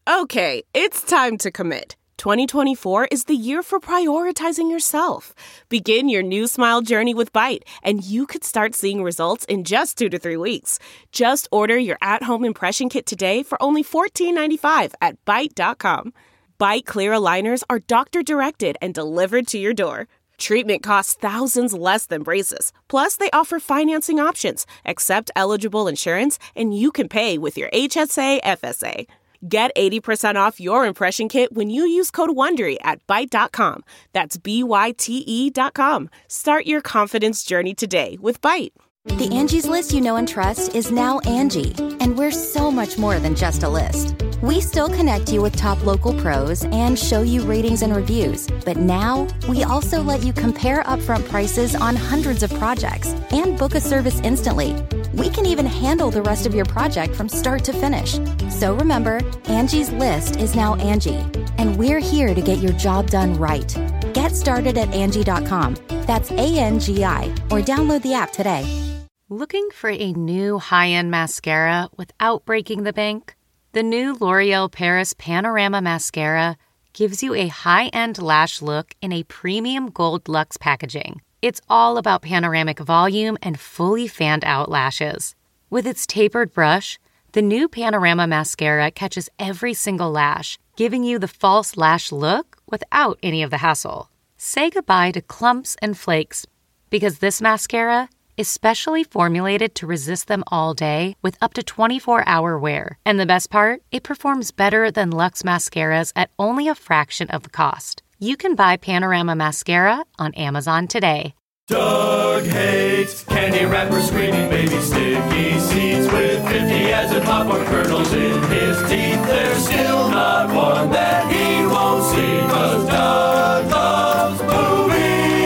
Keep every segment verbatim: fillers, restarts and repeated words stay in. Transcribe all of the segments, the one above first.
Okay, it's time to commit. twenty twenty-four is the year for prioritizing yourself. Begin your new smile journey with Byte, and you could start seeing results in just two to three weeks. Just order your at-home impression kit today for only fourteen ninety-five at byte dot com. Byte clear aligners are doctor-directed and delivered to your door. Treatment costs thousands less than braces. Plus, they offer financing options, accept eligible insurance, and you can pay with your H S A F S A. Get eighty percent off your impression kit when you use code WONDERY at byte dot com. That's B Y T E dot com. Start your confidence journey today with Byte. The Angie's List you know and trust is now Angie, and we're so much more than just a list. We still connect you with top local pros and show you ratings and reviews, but now we also let you compare upfront prices on hundreds of projects and book a service instantly. We can even handle the rest of your project from start to finish. So remember, Angie's List is now Angie, and we're here to get your job done right. Get started at Angie dot com. That's A N G I, or download the app today. Looking for a new high-end mascara without breaking the bank? The new L'Oreal Paris Panorama Mascara gives you a high-end lash look in a premium gold luxe packaging. It's all about panoramic volume and fully fanned-out lashes. With its tapered brush, the new Panorama Mascara catches every single lash, giving you the false lash look without any of the hassle. Say goodbye to clumps and flakes, because this mascara is specially formulated to resist them all day with up to twenty-four hour wear. And the best part? It performs better than Luxe mascaras at only a fraction of the cost. You can buy Panorama Mascara on Amazon today. Doug hates candy wrappers, screaming baby sticky seeds with fifty as in popcorn kernels in his teeth. There's still not one that he won't see, 'cause Doug loves movies.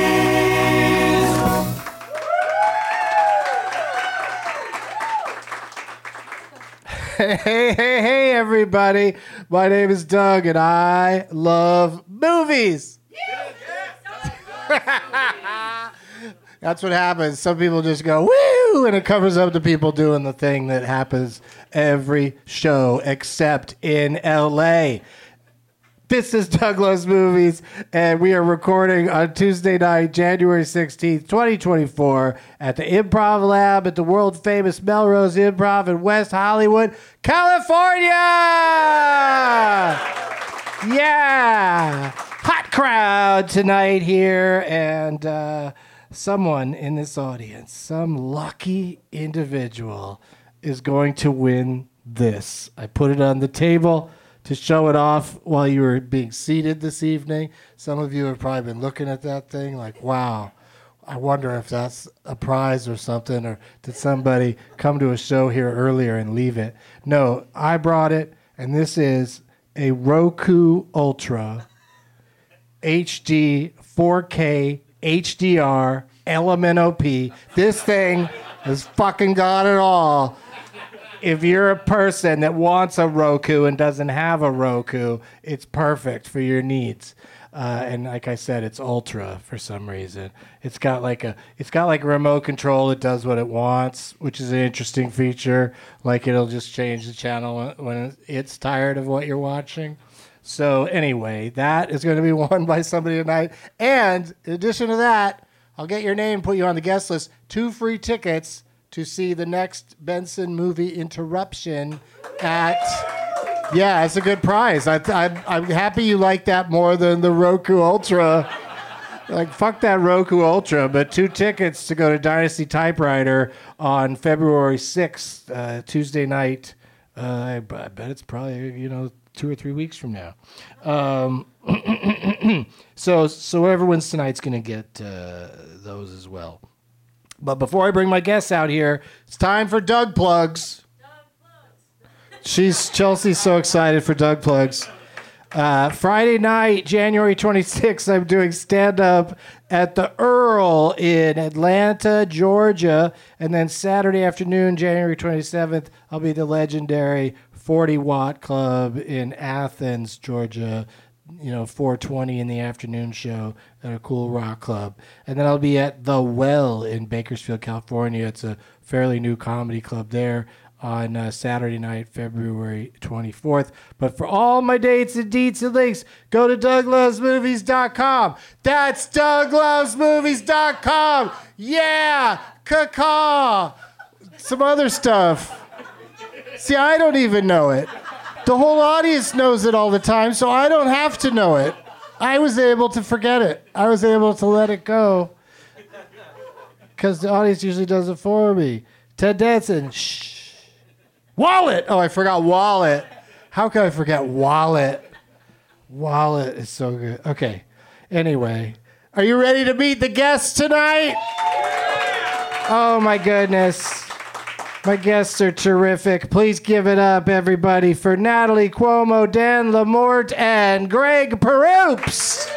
Hey, hey, hey, hey, everybody. My name is Doug, and I love movies. That's what happens. Some people just go, woo, and it covers up the people doing the thing that happens every show except in L A. This is Doug Loves Movies, and we are recording on Tuesday night, January sixteenth, twenty twenty-four, at the Improv Lab at the world-famous Melrose Improv in West Hollywood, California! Yeah! Hot crowd tonight here, and uh, someone in this audience, some lucky individual, is going to win this. I put it on the table to show it off while you were being seated this evening. Some of you have probably been looking at that thing like, wow, I wonder if that's a prize or something, or did somebody come to a show here earlier and leave it? No, I brought it, and this is a Roku Ultra H D four K H D R L M N O P. This thing has fucking got it all. If you're a person that wants a Roku and doesn't have a Roku, it's perfect for your needs. Uh, and like I said, it's ultra for some reason. It's got like a it's got like a remote control. It does what it wants, which is an interesting feature. Like it'll just change the channel when it's tired of what you're watching. So anyway, that is going to be won by somebody tonight. And in addition to that, I'll get your name, put you on the guest list. Two free tickets to see the next Benson movie, Interruption, at... Yeah, it's a good prize. I, I, I'm happy you like that more than the Roku Ultra. Like, fuck that Roku Ultra, but two tickets to go to Dynasty Typewriter on February sixth, uh, Tuesday night. Uh, I, I bet it's probably, you know, two or three weeks from now. Um, so, so whoever wins tonight's going to get uh, those as well. But before I bring my guests out here, it's time for Doug Plugs. Doug Plugs. She's Chelsea's so excited for Doug Plugs. Uh, Friday night, January twenty-sixth, I'm doing stand-up at the Earl in Atlanta, Georgia. And then Saturday afternoon, January twenty-seventh, I'll be at the legendary forty Watt Club in Athens, Georgia. You know, four twenty in the afternoon show at a cool rock club. And then I'll be at The Well in Bakersfield, California. It's a fairly new comedy club there on uh, Saturday night, February twenty-fourth. But for all my dates and deets and links, go to doug loves movies dot com. That's doug loves movies dot com. Yeah, caw. Some other stuff. See, I don't even know it. The whole audience knows it all the time, so I don't have to know it. I was able to forget it. I was able to let it go. Because the audience usually does it for me. Ted Danson, shh. Wallet! Oh, I forgot Wallet. How could I forget Wallet? Wallet is so good. Okay. Anyway, are you ready to meet the guests tonight? Oh, my goodness. My guests are terrific. Please give it up, everybody, for Natalie Cuomo, Dan Lamort, and Greg Peroops.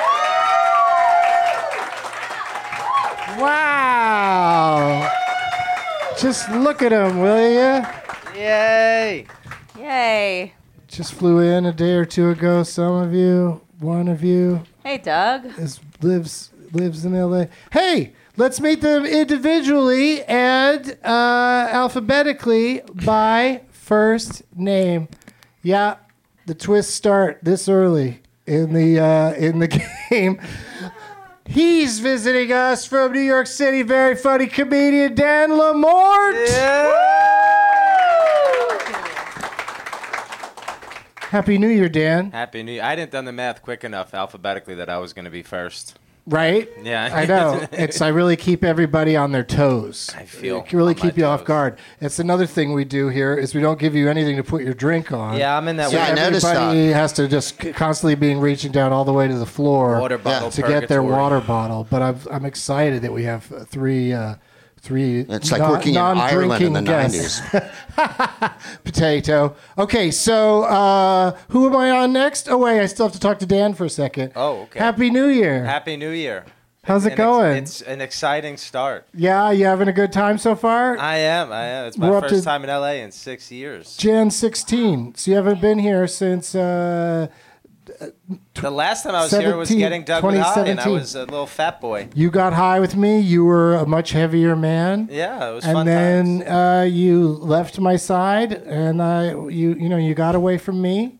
Wow. Just look at them, will you? Yay! Yay. Just flew in a day or two ago. Some of you, one of you, Hey, Doug. is, lives lives in L A. Hey, let's meet them individually and uh, alphabetically by first name. Yeah, the twists start this early in the uh, in the game. He's visiting us from New York City. Very funny comedian Dan Lamort. Yeah. Happy New Year, Dan. Happy New Year. I didn't done the math quick enough alphabetically that I was going to be first. Right? Yeah. I know. It's I really keep everybody on their toes. I feel It really on my keep you off toes. guard. It's another thing we do here is we don't give you anything to put your drink on. Yeah, I'm in that So way. I noticed everybody that. has to just c- constantly being reaching down all the way to the floor Water bottle to get their purgatory. water bottle. But I'm I'm excited that we have uh, three uh, three. It's like non- working in Ireland in the non-drinking nineties. guests. Potato. Okay, so uh, who am I on next? Oh wait, I still have to talk to Dan for a second. Oh, okay. Happy New Year. Happy New Year. How's it An ex- going? It's an exciting start. Yeah, you having a good time so far? I am. I am. It's my We're up first to- time in L A in six years. Jan sixteen. So you haven't been here since uh, The last time I was here was seventeen getting Doug with High, and I twenty was a little fat boy. you got high with me. You were a much heavier man. Yeah, it was And fun then times. uh, you left my side, and I, you, you know, you got away from me,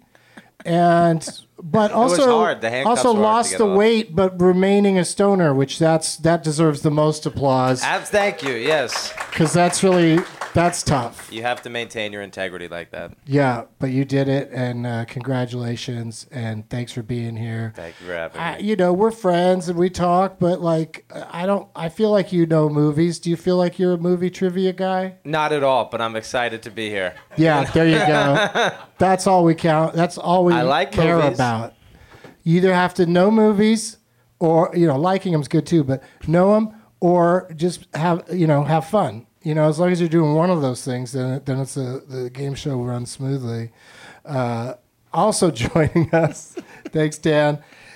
and but was also hard. The handcuffs also were hard to lost get the off. weight, but remaining a stoner, which that's that deserves the most applause Abs, thank you. Yes, because that's really that's tough. you have to maintain your integrity like that. Yeah, but you did it, and uh, congratulations, and thanks for being here. Thank you for having I, me. you know, we're friends and we talk, but like, I don't. I feel like you know movies. Do you feel like you're a movie trivia guy? Not at all, but I'm excited to be here. Yeah, there you go. That's all we count. That's all we I like care movies. about. You either have to know movies, or you know, liking them's good too, but know them, or just have you know have fun. You know, as long as you're doing one of those things, then then it's a, the game show runs smoothly. Uh, also joining us, thanks Dan,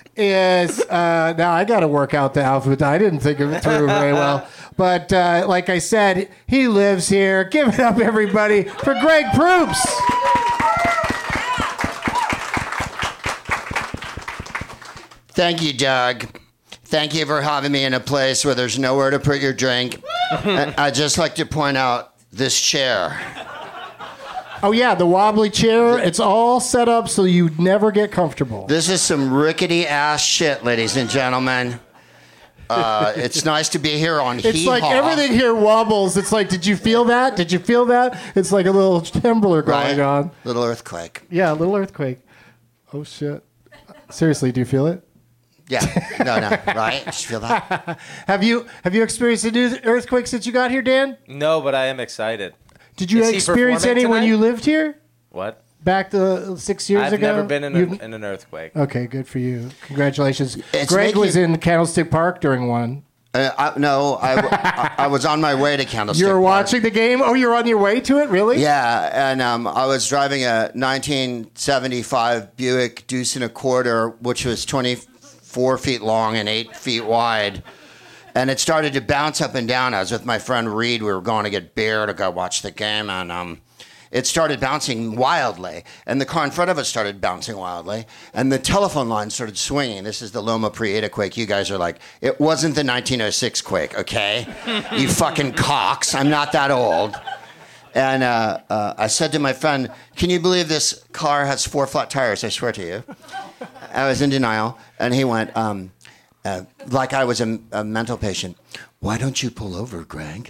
is uh, now I got to work out the alphabet. I didn't think of it through very well, but uh, like I said, he lives here. Give it up, everybody, for Greg Proops. Thank you, Doug. Thank you for having me in a place where there's nowhere to put your drink. And I'd just like to point out this chair. Oh yeah, the wobbly chair. It's all set up so you never get comfortable. This is some rickety ass shit, ladies and gentlemen. Uh, it's nice to be here on It's Hee like Haw. everything here wobbles. It's like, did you feel that? Did you feel that? It's like a little trembler going Right? on. Little earthquake. Yeah, a little earthquake. Oh shit. Seriously, do you feel it? Yeah. No, no. Right? Did you feel that? Have you have you experienced a new earthquake since you got here, Dan? No, but I am excited. Did you Is he experience performing any when tonight? you lived here? What? Back to six years I've ago? never been in, a, You've- in an earthquake. Okay, good for you. Congratulations. It's Greg making- was in Candlestick Park during one. Uh, I, no, I, I, I was on my way to Candlestick You were Park. watching the game? Oh, you're on your way to it? Really? Yeah, and um, I was driving a nineteen seventy-five Buick Deuce and a Quarter, which was twenty-four feet long and eight feet wide. And it started to bounce up and down. I was with my friend Reed. We were going to get beer to go watch the game, and um, it started bouncing wildly. And the car in front of us started bouncing wildly. And the telephone line started swinging. This is the Loma Prieta quake. You guys are like, it wasn't the nineteen oh six quake, okay? You fucking cocks. I'm not that old. And uh, uh, I said to my friend, can you believe this car has four flat tires? I swear to you. I was in denial. And he went, um, uh, like I was a, a mental patient, why don't you pull over, Greg?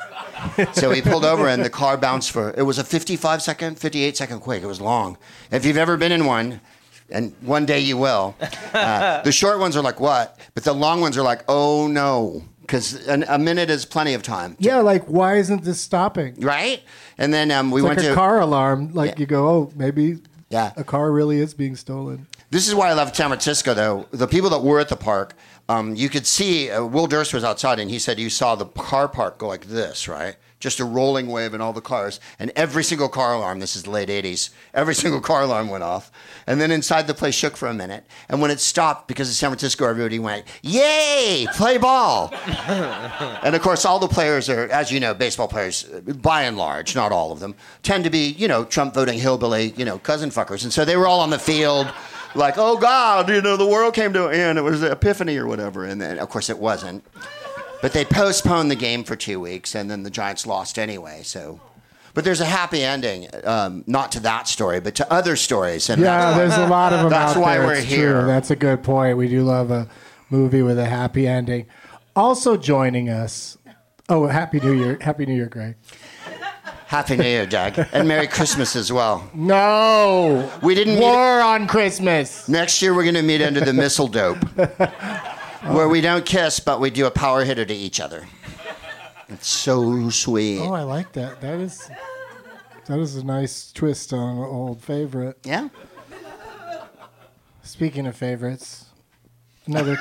So he pulled over and the car bounced for, it was a fifty-five second, fifty-eight second quake. It was long. If you've ever been in one, and one day you will, uh, the short ones are like, what? But the long ones are like, oh no. Because a minute is plenty of time. To, Yeah, like, why isn't this stopping? right? And then um, we It's went like a to, car alarm. Like, Yeah. you go, oh, maybe Yeah. a car really is being stolen. This is why I love San Francisco, though. The people that were at the park, um, you could see, uh, Will Durst was outside, and he said you saw the car park go like this, right? Just a rolling wave in all the cars. And every single car alarm, this is the late eighties, every single car alarm went off. And then inside the place shook for a minute. And when it stopped, because of San Francisco, everybody went, yay, play ball. And of course, all the players are, as you know, baseball players, by and large, not all of them, tend to be, you know, Trump voting hillbilly, you know, cousin fuckers. And so they were all on the field like, oh God, you know, the world came to an end. It was the epiphany or whatever. And then, of course, it wasn't. But they postponed the game for two weeks, and then the Giants lost anyway. So, but there's a happy ending, um, not to that story, but to other stories. And Yeah, that's, there's a lot of them that's out why there. we're It's here. true. That's a good point. We do love a movie with a happy ending. Also joining us. Oh, Happy New Year. Happy New Year, Greg. Happy New Year, Doug, and Merry Christmas as well. No. We didn't meet- War on Christmas. Next year, we're going to meet under the missile dope, where we don't kiss, but we do a power hitter to each other. It's so sweet. Oh, I like that. That is that is a nice twist on an old favorite. Yeah. Speaking of favorites, another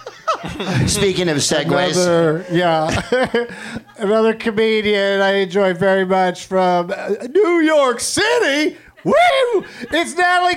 Speaking of segues, another yeah, another comedian I enjoy very much from uh, New York City. Woo! It's Natalie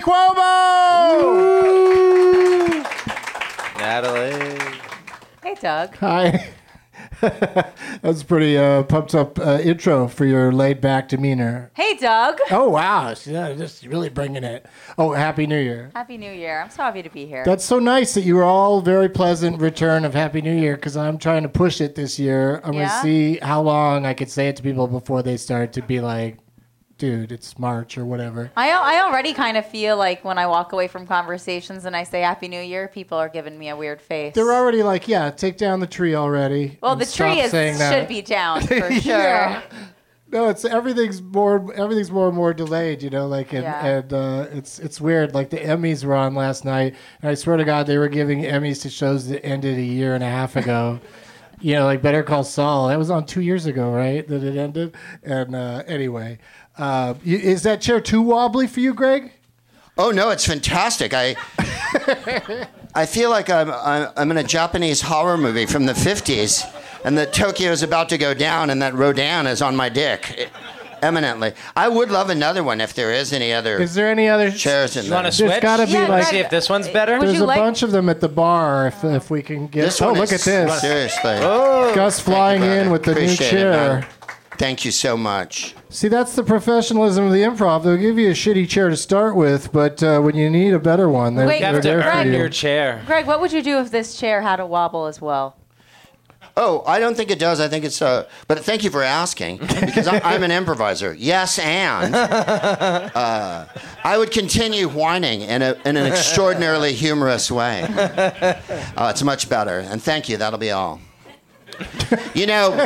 Cuomo. Natalie. Hey, Doug. Hi. That was a pretty uh, pumped up uh, intro for your laid back demeanor. Hey, Doug. Oh wow, yeah, just really bringing it. Oh, Happy New Year. Happy New Year. I'm so happy to be here. That's so nice that you were all very pleasant return of Happy New Year, because I'm trying to push it this year. I'm Yeah? going to see how long I could say it to people before they start to be like, dude, it's March or whatever. I, I already kind of feel like when I walk away from conversations and I say Happy New Year, people are giving me a weird face. They're already like, yeah, take down the tree already. well, and the tree stop is saying that. should be down for sure. Yeah. No, it's everything's more everything's more and more delayed, you know, like and, Yeah. and uh, it's it's weird. Like the Emmys were on last night, and I swear to God, they were giving Emmys to shows that ended a year and a half ago. You know, like Better Call Saul. That was on two years ago, right? That it ended. And uh, anyway, uh, y- is that chair too wobbly for you, Greg? oh no, it's fantastic. I I feel like I'm, I'm I'm in a Japanese horror movie from the fifties, and that Tokyo is about to go down, and that Rodan is on my dick, eminently. I would love another one if there is any other Is there any other chairs in You there. want to There's switch? gotta be Yeah, like See if this one's better. Would there's you a like- bunch of them at the bar. If if we can get. This Oh, one look is, at this. Seriously. Gus flying Thank you, in brother. with the Appreciate new it, chair. man. Thank you so much. See, that's the professionalism of the improv. They'll give you a shitty chair to start with, but uh, when you need a better one, they're, Wait, You they're have to there for earn you. your chair. Greg, what would you do if this chair had a wobble as well? Oh, I don't think it does. I think it's uh But thank you for asking, because I, I'm an improviser. Yes, and uh, I would continue whining in, a, in an extraordinarily humorous way. Uh, it's much better. And thank you. That'll be all. You know,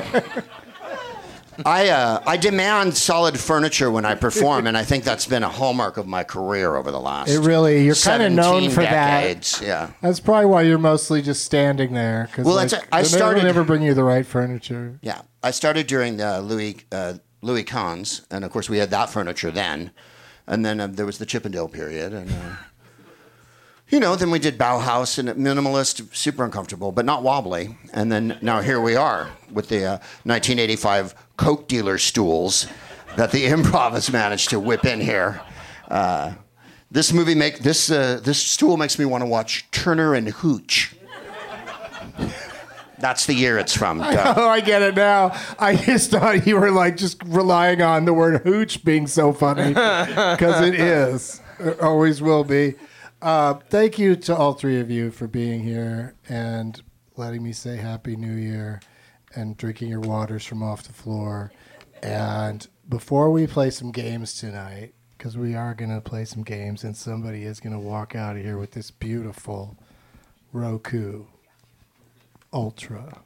I uh, I demand solid furniture when I perform, and I think that's been a hallmark of my career over the last. It really, you're kind of known seventeen for decades. that. Yeah. That's probably why you're mostly just standing there. Cause Well, like, that's a- I they never- started- never bring you the right furniture. Yeah, I started during the Louis uh, Louis Kahns, and of course we had that furniture then, and then uh, there was the Chippendale period, and uh, you know, then we did Bauhaus and minimalist, super uncomfortable, but not wobbly, and then now here we are with the uh, nineteen eighty-five Coke dealer stools that the Improv has managed to whip in here. Uh, this movie make this uh, this stool makes me want to watch Turner and Hooch. That's the year it's from. Doug. Oh, I get it now. I just thought you were like just relying on the word hooch being so funny, because it is. It always will be. Uh, thank you to all three of you for being here and letting me say Happy New Year and drinking your waters from off the floor and before we play some games tonight, because we are going to play some games, and somebody is going to walk out of here with this beautiful Roku Ultra.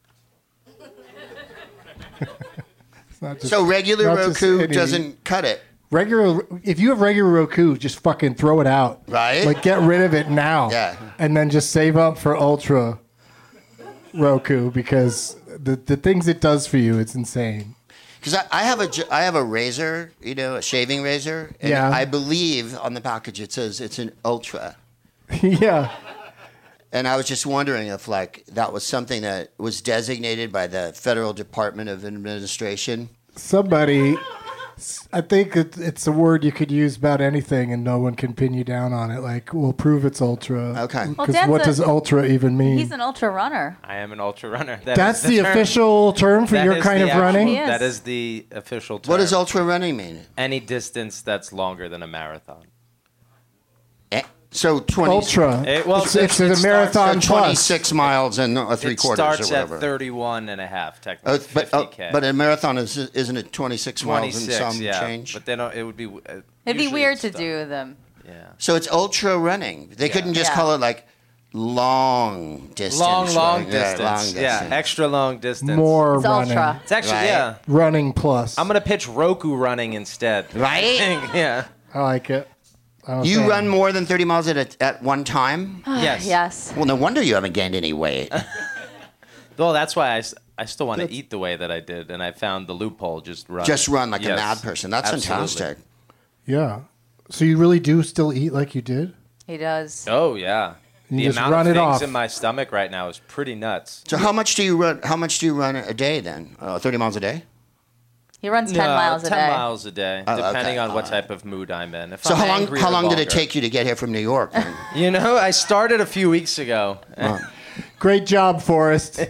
It's not just, So regular not just Roku any- doesn't cut it. Regular, if you have regular Roku, just fucking throw it out. Right? Like, get rid of it now. Yeah. And then just save up for Ultra Roku, because the, the things it does for you, it's insane. Because I, I have a j- I have a razor, you know, a shaving razor, and Yeah. I believe on the package it says it's an Ultra. Yeah. And I was just wondering if like that was something that was designated by the Federal Department of Administration. Somebody, I think it, it's a word you could use about anything, and no one can pin you down on it. Like, we'll prove it's ultra. Okay. Well, Because Dad's what a- does ultra even mean? He's an ultra runner. I am an ultra runner. That That's is the term. official term for That your is kind the of actual- running? He is. That is the official term. What does ultra running mean? Any distance that's longer than a marathon. Eh, So twenty. Ultra. It- well, it's it- it's it a starts marathon So plus. twenty-six miles and a three It quarters starts or whatever. at thirty-one and a half, Oh, technically but oh, fifty K. but a marathon is isn't it twenty-six miles and twenty-six, some yeah. change? But then uh, it would be. Uh, It'd be usually weird it's to done. do them. Yeah. So it's ultra running. They couldn't just Yeah. call it like long distance. Long, long running. distance. Yeah, long distance. Yeah, extra long distance. More It's running. ultra. It's actually Right. yeah. Running plus. I'm gonna pitch Roku running instead. Right? I think, yeah. I like it. I was You saying. run more than thirty miles at a, at one time? Yes. Yes. Well, no wonder you haven't gained any weight. Well, that's why I, s- I still want to eat the way that I did, and I found the loophole. Just run. Just run like a Yes. mad person. That's Absolutely. fantastic. Yeah. So you really do still eat like you did? He does. Oh yeah. You the just amount run of it things off. in my stomach right now is pretty nuts. So how much do you run? How much do you run a day then? Uh, thirty miles a day. He runs ten No, miles a ten day. miles a day, Oh, depending okay. on what All type of mood I'm in. If So I'm how long? angry How or long did it vulgar. take you to get here from New York? then? You know, I started a few weeks ago. Great job, Forrest.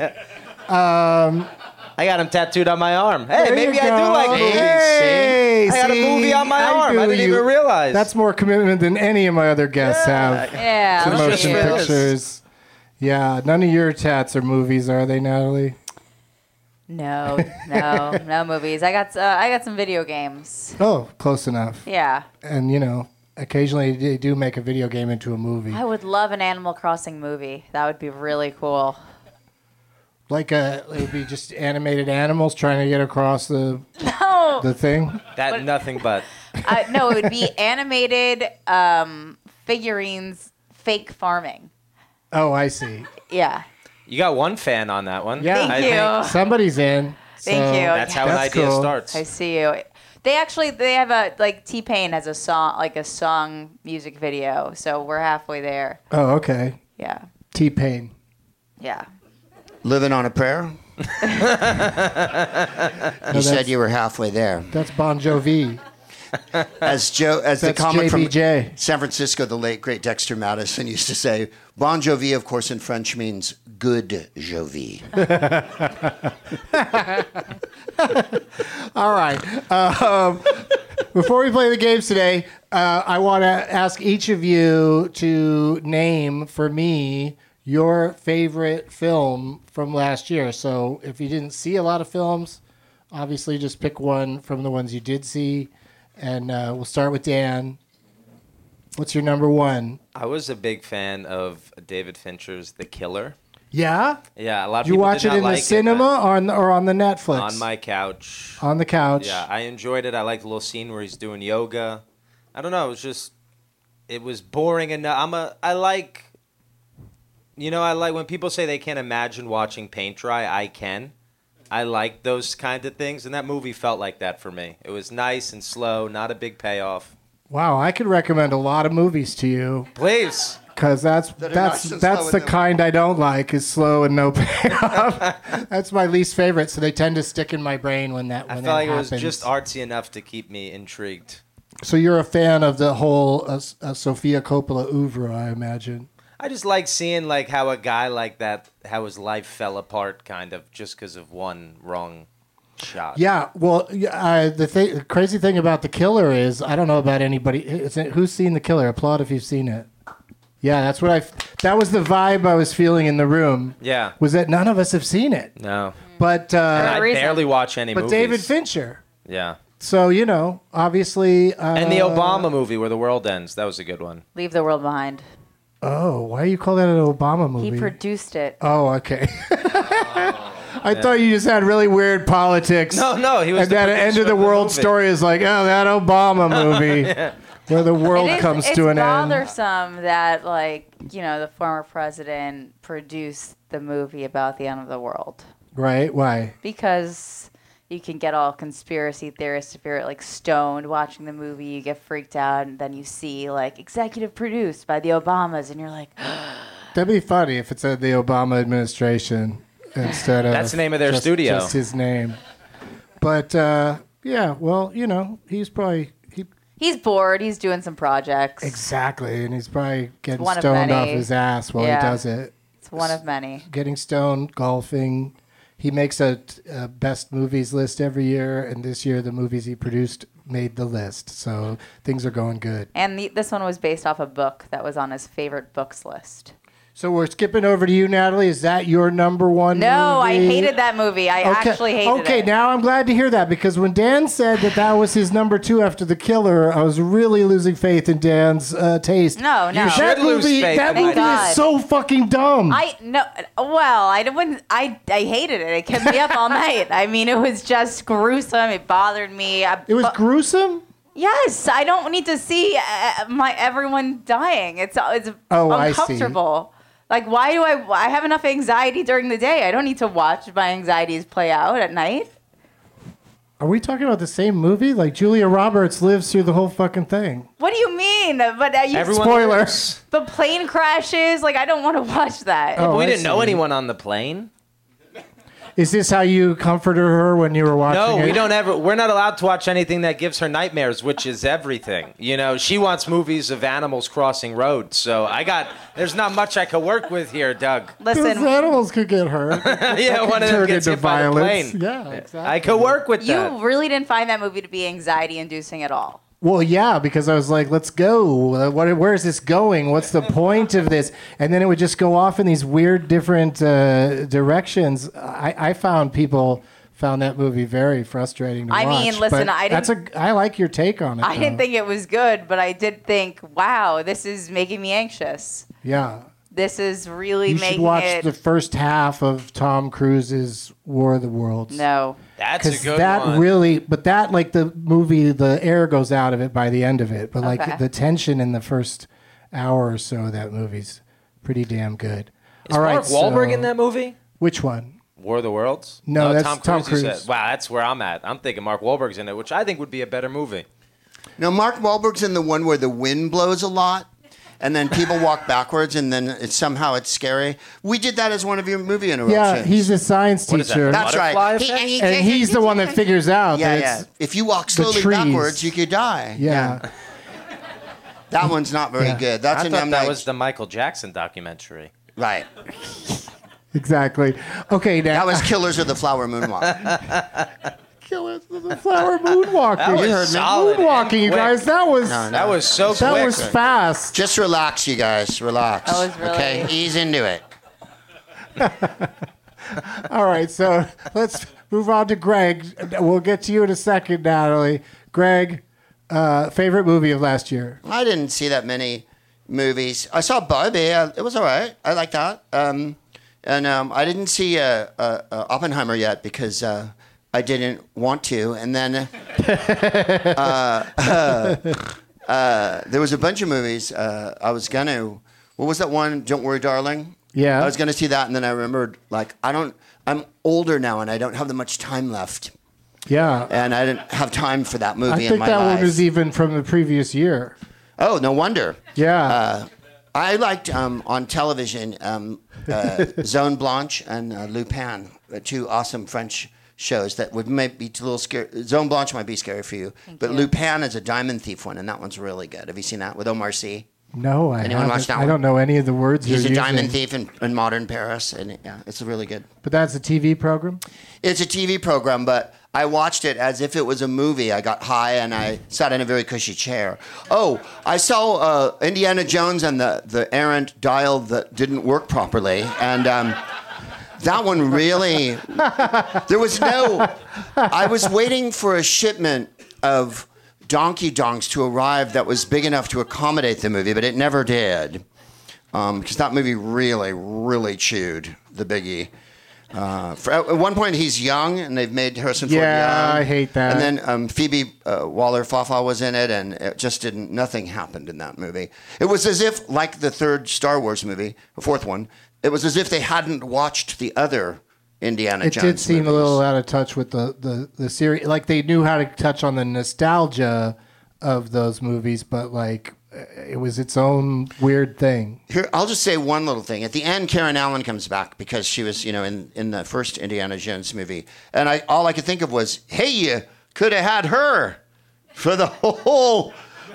I got him tattooed on my arm. Hey, There maybe you I do go. like movies. Hey, I got a see? movie on my arm. do I didn't you. even realize. That's more commitment than any of my other guests have. Yeah. To was look motion just at you. for this. pictures. Yeah, none of your tats are movies, are they, Natalie? No, no, no movies. I got uh, I got some video games. Oh, close enough. Yeah. And, you know, occasionally they do make a video game into a movie. I would love an Animal Crossing movie. That would be really cool. Like a, it would be just animated animals trying to get across the No. the thing. that nothing but. Uh, no, it would be animated um, figurines, fake farming. Oh, I see. Yeah. You got one fan on that one. Yeah. Thank I you. think Somebody's in. Thank so- you. that's how an That's idea cool. starts. I see you. They actually they have a like T-Pain has a song like a song music video, so we're halfway there. Oh, okay. Yeah. T-Pain. Yeah. Living on a prayer. you that's- said you were halfway there. That's Bon Jovi. As Joe, as That's the comic J B J. from San Francisco, the late great Dexter Madison used to say, "Bon Jovi, of course, in French means good Jovi." All right. Um, before we play the games today, uh, I want to ask each of you to name for me your favorite film from last year. So if you didn't see a lot of films, obviously just pick one from the ones you did see. And uh, we'll start with Dan. What's your number one? I was a big fan of David Fincher's The Killer. Yeah? Yeah, a lot of Did you people watch did it not in like the cinema it, or, on the, or on the but Netflix? on my couch. On the couch. Yeah, I enjoyed it. I liked the little scene where he's doing yoga. I don't know. It was just, it was boring enough. I'm a, I like, you know, I like when people say they can't imagine watching paint dry. I can. I like those kind of things, and that movie felt like that for me. It was nice and slow, not a big payoff. Wow, I could recommend a lot of movies to you. Please. Because that's That are that's not so that's slow the and no- kind I don't like is slow and no payoff. That's my least favorite. So they tend to stick in my brain when that I when felt that like happens. it was just artsy enough to keep me intrigued. So you're a fan of the whole uh, uh, Sofia Coppola oeuvre, I imagine. I just like seeing like how a guy like that, how his life fell apart, kind of just because of one wrong shot. Yeah. Well, yeah, uh, the, th- the crazy thing about The Killer is I don't know about anybody. Is it, who's seen The Killer? Applaud if you've seen it. Yeah, that's what I. That was the vibe I was feeling in the room. Yeah. Was that none of us have seen it, No. but uh, I reason. barely watch any but movies. David Fincher. Yeah. So, you know, obviously. Uh, And the Obama movie where the world ends. That was a good one. Leave the World Behind. Oh, why do you call that an Obama movie? He produced it. Oh, okay. I thought you just had really weird politics. No, no, he was And the that end producer of the of the world movie. story is like, oh, that Obama movie, Yeah. where the world It is- comes to an It's end. bothersome that, like, you know, the former president produced the movie about the end of the world. Right? Why? Because you can get all conspiracy theorists if you're like stoned watching the movie, you get freaked out, and then you see like executive produced by the Obamas, and you're like, That'd be funny if it said the Obama administration instead of. That's the name of their just, studio. Just his name. But uh, yeah, well, you know, he's probably he he's bored, he's doing some projects. exactly, and he's probably getting one of stoned off many. his ass while Yeah. he does it. It's one of many. Getting stoned, golfing. He makes a, a best movies list every year, and this year the movies he produced made the list. So things are going good. And the, this one was based off a book that was on his favorite books list. So we're skipping over to you, Natalie. Is that your number one No, I movie? hated that movie. I Okay. actually hated Okay, it. now I'm glad to hear that, because when Dan said that that was his number two after The Killer, I was really losing faith in Dan's uh, taste. No, no. You should That lose movie, faith that in Thank movie God. is so fucking dumb. I no well I wouldn't I I hated it. It kept me up all night. I mean, it was just gruesome. It bothered me. I, it was but- gruesome. Yes, I don't need to see uh, my everyone dying. It's it's Oh, I see. uncomfortable. Like, why do I? I have enough anxiety during the day. I don't need to watch my anxieties play out at night. Are we talking about the same movie? Like Julia Roberts lives through the whole fucking thing. What do you mean? But uh, you, Everyone Spoilers. the plane crashes. Like, I don't want to watch that. Oh, we I didn't know see. anyone on the plane. Is this how you comforted her when you were watching No, it? we don't ever. We're not allowed to watch anything that gives her nightmares, which is everything. You know, she wants movies of animals crossing roads. So I got. There's not much I could work with here, Doug. Because Listen, animals could get hurt. Yeah, one of them Turn gets into hit by the violence. plane. Yeah, exactly. I could work with that. you really didn't find that movie to be anxiety-inducing at all. Well, yeah, because I was like, let's go. What, where is this going? What's the point of this? And then it would just go off in these weird, different uh, directions. I, I found people found that movie very frustrating to I watch. mean, listen, but I that's a. I like your take on it. I didn't though. think it was good, but I did think, wow, this is making me anxious. Yeah. This is really You making should watch it. the first half of Tom Cruise's War of the Worlds. No. That's a Because good that one. really, but that like the movie, the air goes out of it by the end of it. But like Okay. the tension in the first hour or so of that movie's pretty damn good. Is All right, Mark Wahlberg so- in that movie? Which one? War of the Worlds? No, that's Tom Tom Cruise. you Cruise. said. Wow, that's where I'm at. I'm thinking Mark Wahlberg's in it, which I think would be a better movie. No, Mark Wahlberg's in the one where the wind blows a lot, and then people walk backwards, and then it's somehow it's scary. We did that as one of your movie interruptions. Yeah, he's a science What is that? teacher, That's right. Butterfly He- effect? he- and he's the one that figures out Yeah, that yeah. it's If you walk the slowly trees. backwards, you could die. yeah. That one's not very Yeah. good. That's I an thought M. that Night- was the Michael Jackson documentary. right. Exactly. Okay, now That was Killers of the Flower Moonwalk. Killers of the Flower Moonwalking. That was you heard me. solid and Moonwalking, you quick. guys. That was No, no. That was so that quick. was fast. Just relax, you guys. Relax. That was really- Okay, ease into it. All right, so let's move on to Greg. We'll get to you in a second, Natalie. Greg, uh, favorite movie of last year? I didn't see that many movies. I saw Barbie. Uh, it was all right. I like that. Um, and um, I didn't see uh, uh, uh, Oppenheimer yet because uh, I didn't want to. And then uh, uh, uh, there was a bunch of movies uh, I was going to. What was that one? Don't Worry, Darling? Yeah. I was going to see that, and then I remembered, like, I don't. I'm older now, and I don't have that much time left. Yeah. And I didn't have time for that movie I in think my that life. one was even from the previous year. Oh, no wonder. Yeah. Uh, I liked um, on television um, uh, Zone Blanche and uh, Lupin, the two awesome French shows that would maybe be a little scary. Zone Blanche might be scary for you, but you. Lupin is a diamond thief one, and that one's really good. Have you seen that with Omar Sy? no, I Anyone haven't. watch that I one? don't know any of the words He's you're a diamond using. thief in, in modern Paris, and yeah, it's really good. But that's a T V program? It's a T V program, but I watched it as if it was a movie. I got high and I sat in a very cushy chair. Oh, I saw uh, Indiana Jones and the, the errant dial that didn't work properly. And um, that one really, there was no, I was waiting for a shipment of donkey donks to arrive that was big enough to accommodate the movie, but it never did. Because um, that movie really, really chewed the biggie. Uh, for, at one point, he's young, and they've made Harrison Ford Yeah, young. I hate that. And then um, Phoebe uh, Waller-Fafa was in it, and it just didn't. Nothing happened in that movie. It was as if, like the third Star Wars movie, the fourth one, it was as if they hadn't watched the other Indiana It Jones did seem movies. a little out of touch with the, the, the series. Like, they knew how to touch on the nostalgia of those movies, but, like, it was its own weird thing. Here, I'll just say one little thing. At the end, Karen Allen comes back because she was, you know, in, in the first Indiana Jones movie. And I all I could think of was, hey, you could have had her for the whole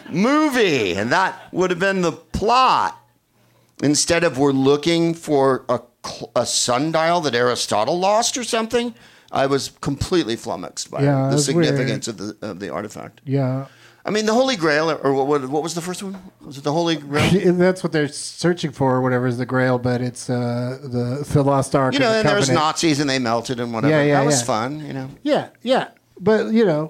movie. And that would have been the plot. Instead of we're looking for a, a sundial that Aristotle lost or something, I was completely flummoxed by Yeah, the that's significance of the of the artifact. Yeah. I mean, the Holy Grail, or what, what, what was the first one? Was it the Holy Grail? That's what they're searching for, or whatever is the Grail, but it's uh, the, the Lost Ark. You know, of the and there's Covenant. Nazis and they melted and whatever. Yeah, yeah, that was yeah. fun, you know. Yeah, yeah. But, you know,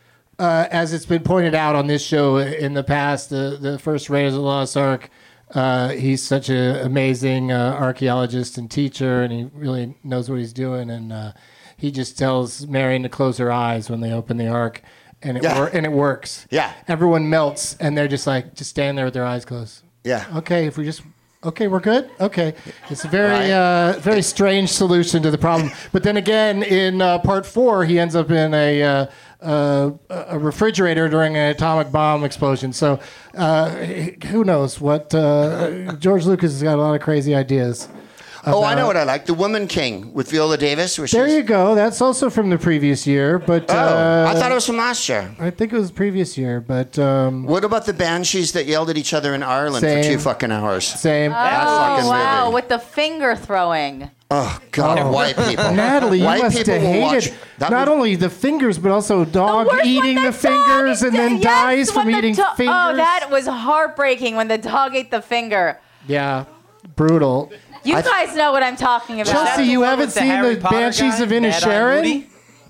uh, as it's been pointed out on this show in the past, the, the first Raiders of the Lost Ark, uh, he's such an amazing uh, archaeologist and teacher, and he really knows what he's doing. And uh, he just tells Marion to close her eyes when they open the Ark. And it Yeah. wor- and it works. Yeah. Everyone melts, and they're just like, just stand there with their eyes closed. Yeah. Okay, if we just, okay, we're good. Okay, it's a very, Right. uh, very strange solution to the problem. But then again, in uh, part four, he ends up in a uh, uh, a refrigerator during an atomic bomb explosion. So uh, who knows what? Uh, George Lucas has got a lot of crazy ideas. Oh, I know about- what I like. The Woman King with Viola Davis. Where There she's, you go. That's also from the previous year, but Oh, uh, I thought it was from last year. I think it was previous year, but um, What about the banshees that yelled at each other in Ireland Same. for two fucking hours? same. Oh, fucking wow, movie. with the finger throwing. Oh, God, Oh. white people. Natalie, you white must people have will hated watch that not movie. only the fingers, but also dog worst eating when the dog fingers is and de- then yes, dies when from the eating do- fingers. Oh, that was heartbreaking when the dog ate the finger. Yeah, brutal. You I th- guys know what I'm talking about. Chelsea, you haven't with the seen Harry the Potter Banshees guy, of Mad-Eye Inisherin? Moody?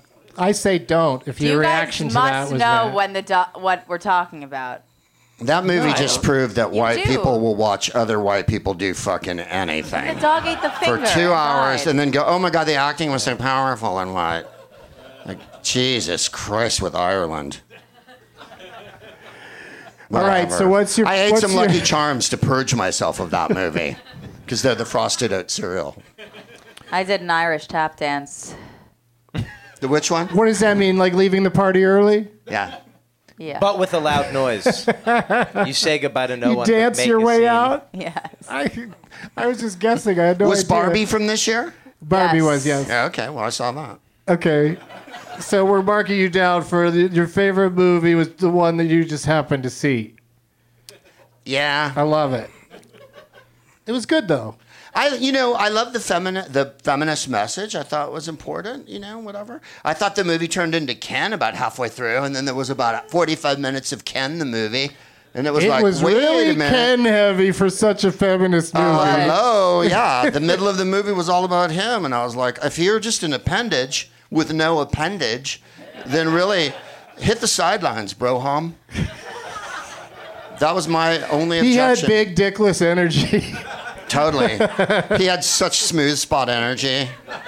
I say don't. If you your guys reaction to must that was know that. when the do- what we're talking about. That movie No, I just don't. proved that white do. people will watch other white people do fucking anything. The dog ate the For finger. two and hours died. and then go, oh my God, the acting was so powerful and what? Like, Jesus Christ with Ireland. All right, Whatever. so what's your- I ate what's some your- Lucky Charms to purge myself of that movie because they're the frosted oat cereal. I did an Irish tap dance. The which one? What does that mean? Like leaving the party early? Yeah. Yeah. But with a loud noise. You say goodbye to no you one. but dance make your a way scene. out? yes. I, I was just guessing. I had no Was idea. Barbie from this year? Barbie Yes. was, yes. Yeah, okay. Well, I saw that. Okay. So we're marking you down for the, your favorite movie was the one that you just happened to see. I Yeah. love it. It was good though. I, you know, I love the femini- the feminist message. I thought was important. You know, whatever. I thought the movie turned into Ken about halfway through, and then there was about forty-five minutes of Ken the movie, and it was It like, was wait really a minute. Ken heavy for such a feminist movie. Oh, hello, yeah. The middle of the movie was all about him, and I was like, if you're just an appendage with no appendage, then really hit the sidelines, bro, hom. That was my only he had objection. big dickless energy. Totally. He had such smooth spot energy.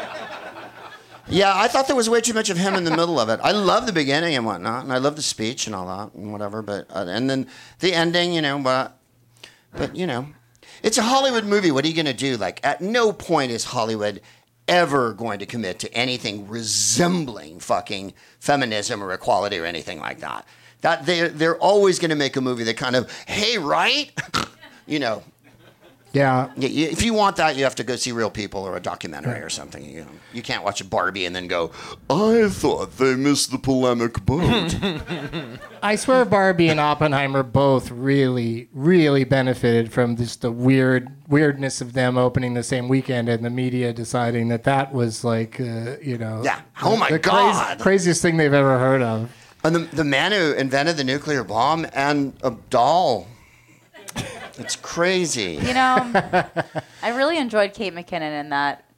Yeah, I thought there was way too much of him in the middle of it. I love the beginning and whatnot, and I love the speech and all that and whatever. But uh, and then the ending, you know. But but you know, it's a Hollywood movie. What are you going to do? Like, at no point is Hollywood ever going to commit to anything resembling fucking feminism or equality or anything like that. That they they're always going to make a movie that kind of, hey, right, you know. Yeah. Yeah, you- if you want that, you have to go see real people or a documentary or something. You know, you can't watch a Barbie and then go, I thought they missed the polemic boat. I swear Barbie and Oppenheimer both really, really benefited from just the weird weirdness of them opening the same weekend and the media deciding that that was like, uh, you know. Yeah. Oh, my the God. craziest thing they've ever heard of. And the, the man who invented the nuclear bomb and a doll. It's crazy. You know, I really enjoyed Kate McKinnon in that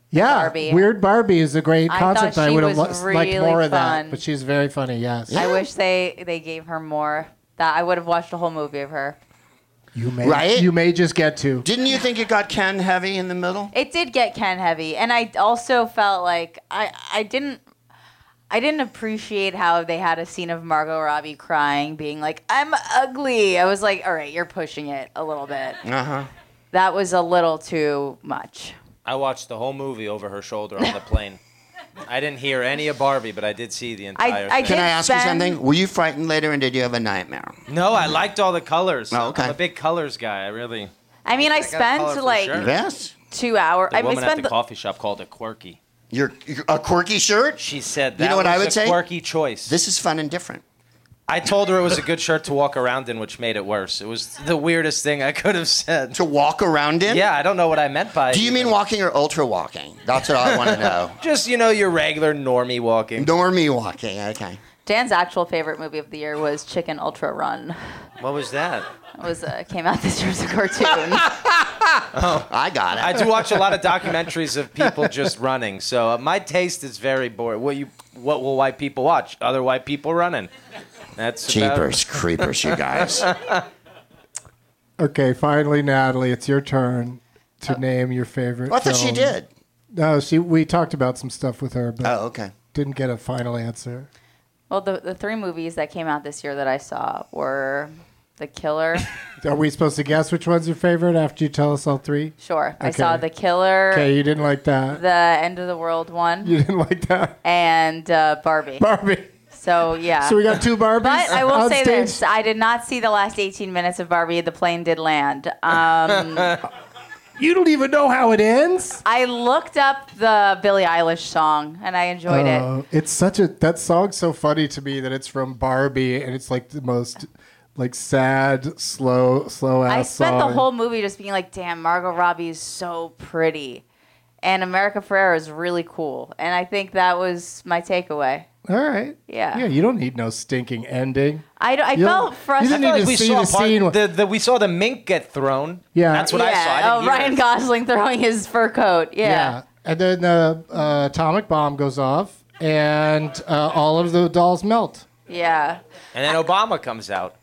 Yeah, Barbie. Weird Barbie is a great I concept. thought I she would have was li- liked really more of fun. that, but she's very funny. Yes, I wish they they gave her more. That I would have watched a whole movie of her. you may Right? you may just get to. Didn't you think it got Ken heavy in the middle? It did get Ken heavy, and I also felt like I I didn't I didn't appreciate how they had a scene of Margot Robbie crying, being like, "I'm ugly." I was like, "All right, you're pushing it a little bit." Uh huh. That was a little too much. I watched the whole movie over her shoulder on the plane. I didn't hear any of Barbie, but I did see the entire I thing. Can did I ask you spend- something? Were you frightened later, and did you have a nightmare? No, I liked all the colors. Oh, okay. I'm a big colors guy. I really. I mean, I, I got a spent colorful like shirt. Yes. two hours. The I woman at spent the coffee shop called it quirky. You're, you're a quirky shirt. She said that You know what was I would a say? quirky choice. This is fun and different. I told her it was a good shirt to walk around in, which made it worse. It was the weirdest thing I could have said. To walk around in? Yeah, I don't know what I meant by it. Do you mean even. walking or ultra walking? That's what I want to know. Just, you know, your regular normie walking. Normie walking. Okay. Dan's actual favorite movie of the year was Chicken Ultra Run. What was that? It was uh, came out this year as a cartoon. I got it. I do watch a lot of documentaries of people just running, so uh, my taste is very boring. What you, what will white people watch? Other white people running. That's about- Jeepers creepers, you guys. Okay, finally, Natalie, it's your turn to name your favorite. I thought she film. did. No, she. We talked about some stuff with her, but Oh, okay. didn't get a final answer. Well, the the three movies that came out this year that I saw were The Killer. Are we supposed to guess which one's your favorite after you tell us all three? Sure. I Okay. saw The Killer, Okay, you didn't like that. the End of the World one, You didn't like that. and uh, Barbie. Barbie. So, yeah. So we got two Barbies. But I will on say stage? this. I did not see the last eighteen minutes of Barbie. The plane did land. Um, You don't even know how it ends. I looked up the Billie Eilish song, and I enjoyed it. Uh, it's such a that song's so funny to me that it's from Barbie and it's like the most like sad, slow, slow ass I spent song. the whole movie just being like, damn, Margot Robbie is so pretty. And America Ferrera is really cool. And I think that was my takeaway. All right. Yeah. Yeah, you don't need no stinking ending. I, d- I You felt don't- frustrated. you I feel need like to we see saw the part, scene. the, the, we saw the mink get thrown. Yeah. That's what I saw. I yeah. didn't Oh, hear Ryan it. Gosling throwing his fur coat. Yeah. And then the uh, atomic bomb goes off and uh, all of the dolls melt. Yeah. And then Obama comes out.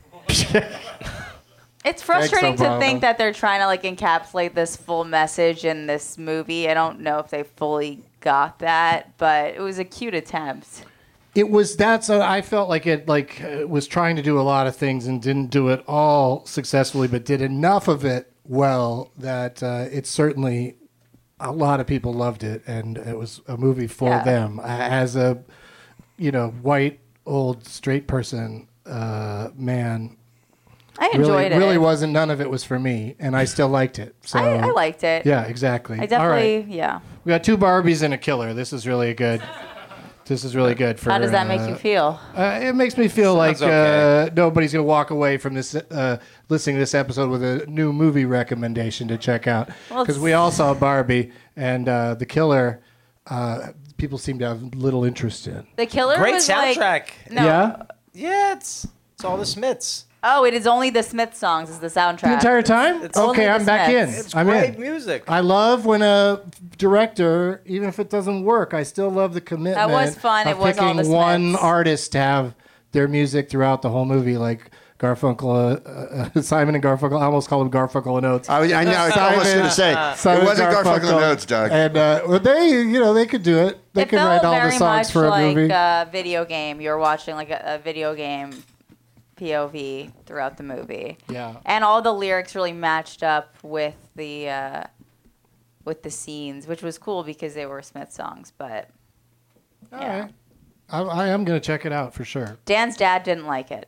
It's frustrating to Obama. think that they're trying to like encapsulate this full message in this movie. I don't know if they fully got that, but it was a cute attempt. It was that's a, I felt like it like uh, was trying to do a lot of things and didn't do it all successfully, but did enough of it well that uh, it certainly a lot of people loved it, and it was a movie for Yeah. them. Uh, As a you know white old straight person, uh, man, I really enjoyed it. really wasn't. None of it was for me, and I still liked it. So I, I liked it. yeah, exactly. I All definitely, right. yeah. We got two Barbies and a killer. This is really good. This is really good for. How does that make uh, you feel? Uh, it makes me feel like Sounds uh, okay. nobody's going to walk away from this, uh, listening to this episode with a new movie recommendation to check out. Well, Because we all saw Barbie and uh, The Killer, uh, people seem to have little interest in. The Killer Great was soundtrack. like no. Yeah? Yeah, it's it's all the Smiths. Oh, it is only the Smith songs is the soundtrack. The entire time? it's okay, only I'm the back in. Smiths. It's I'm great in. music. I love when a director, even if it doesn't work, I still love the commitment. That was fun. Of It was all picking the one Smiths. artist to have their music throughout the whole movie, like Garfunkel, uh, uh, Simon and Garfunkel. I almost called him Garfunkel and Oates. I, was- I know. I was almost going to say Simon it wasn't Garfunkel and Oates, Doug. And uh, well, they, you know, they could do it. They It could felt write all very the songs much for a like movie. a video game. You're watching like a, a video game P O V throughout the movie. Yeah. And all the lyrics really matched up with the uh, with the scenes, which was cool because they were Smith songs. But All yeah. right. I, I am going to check it out for sure. Dan's dad didn't like it.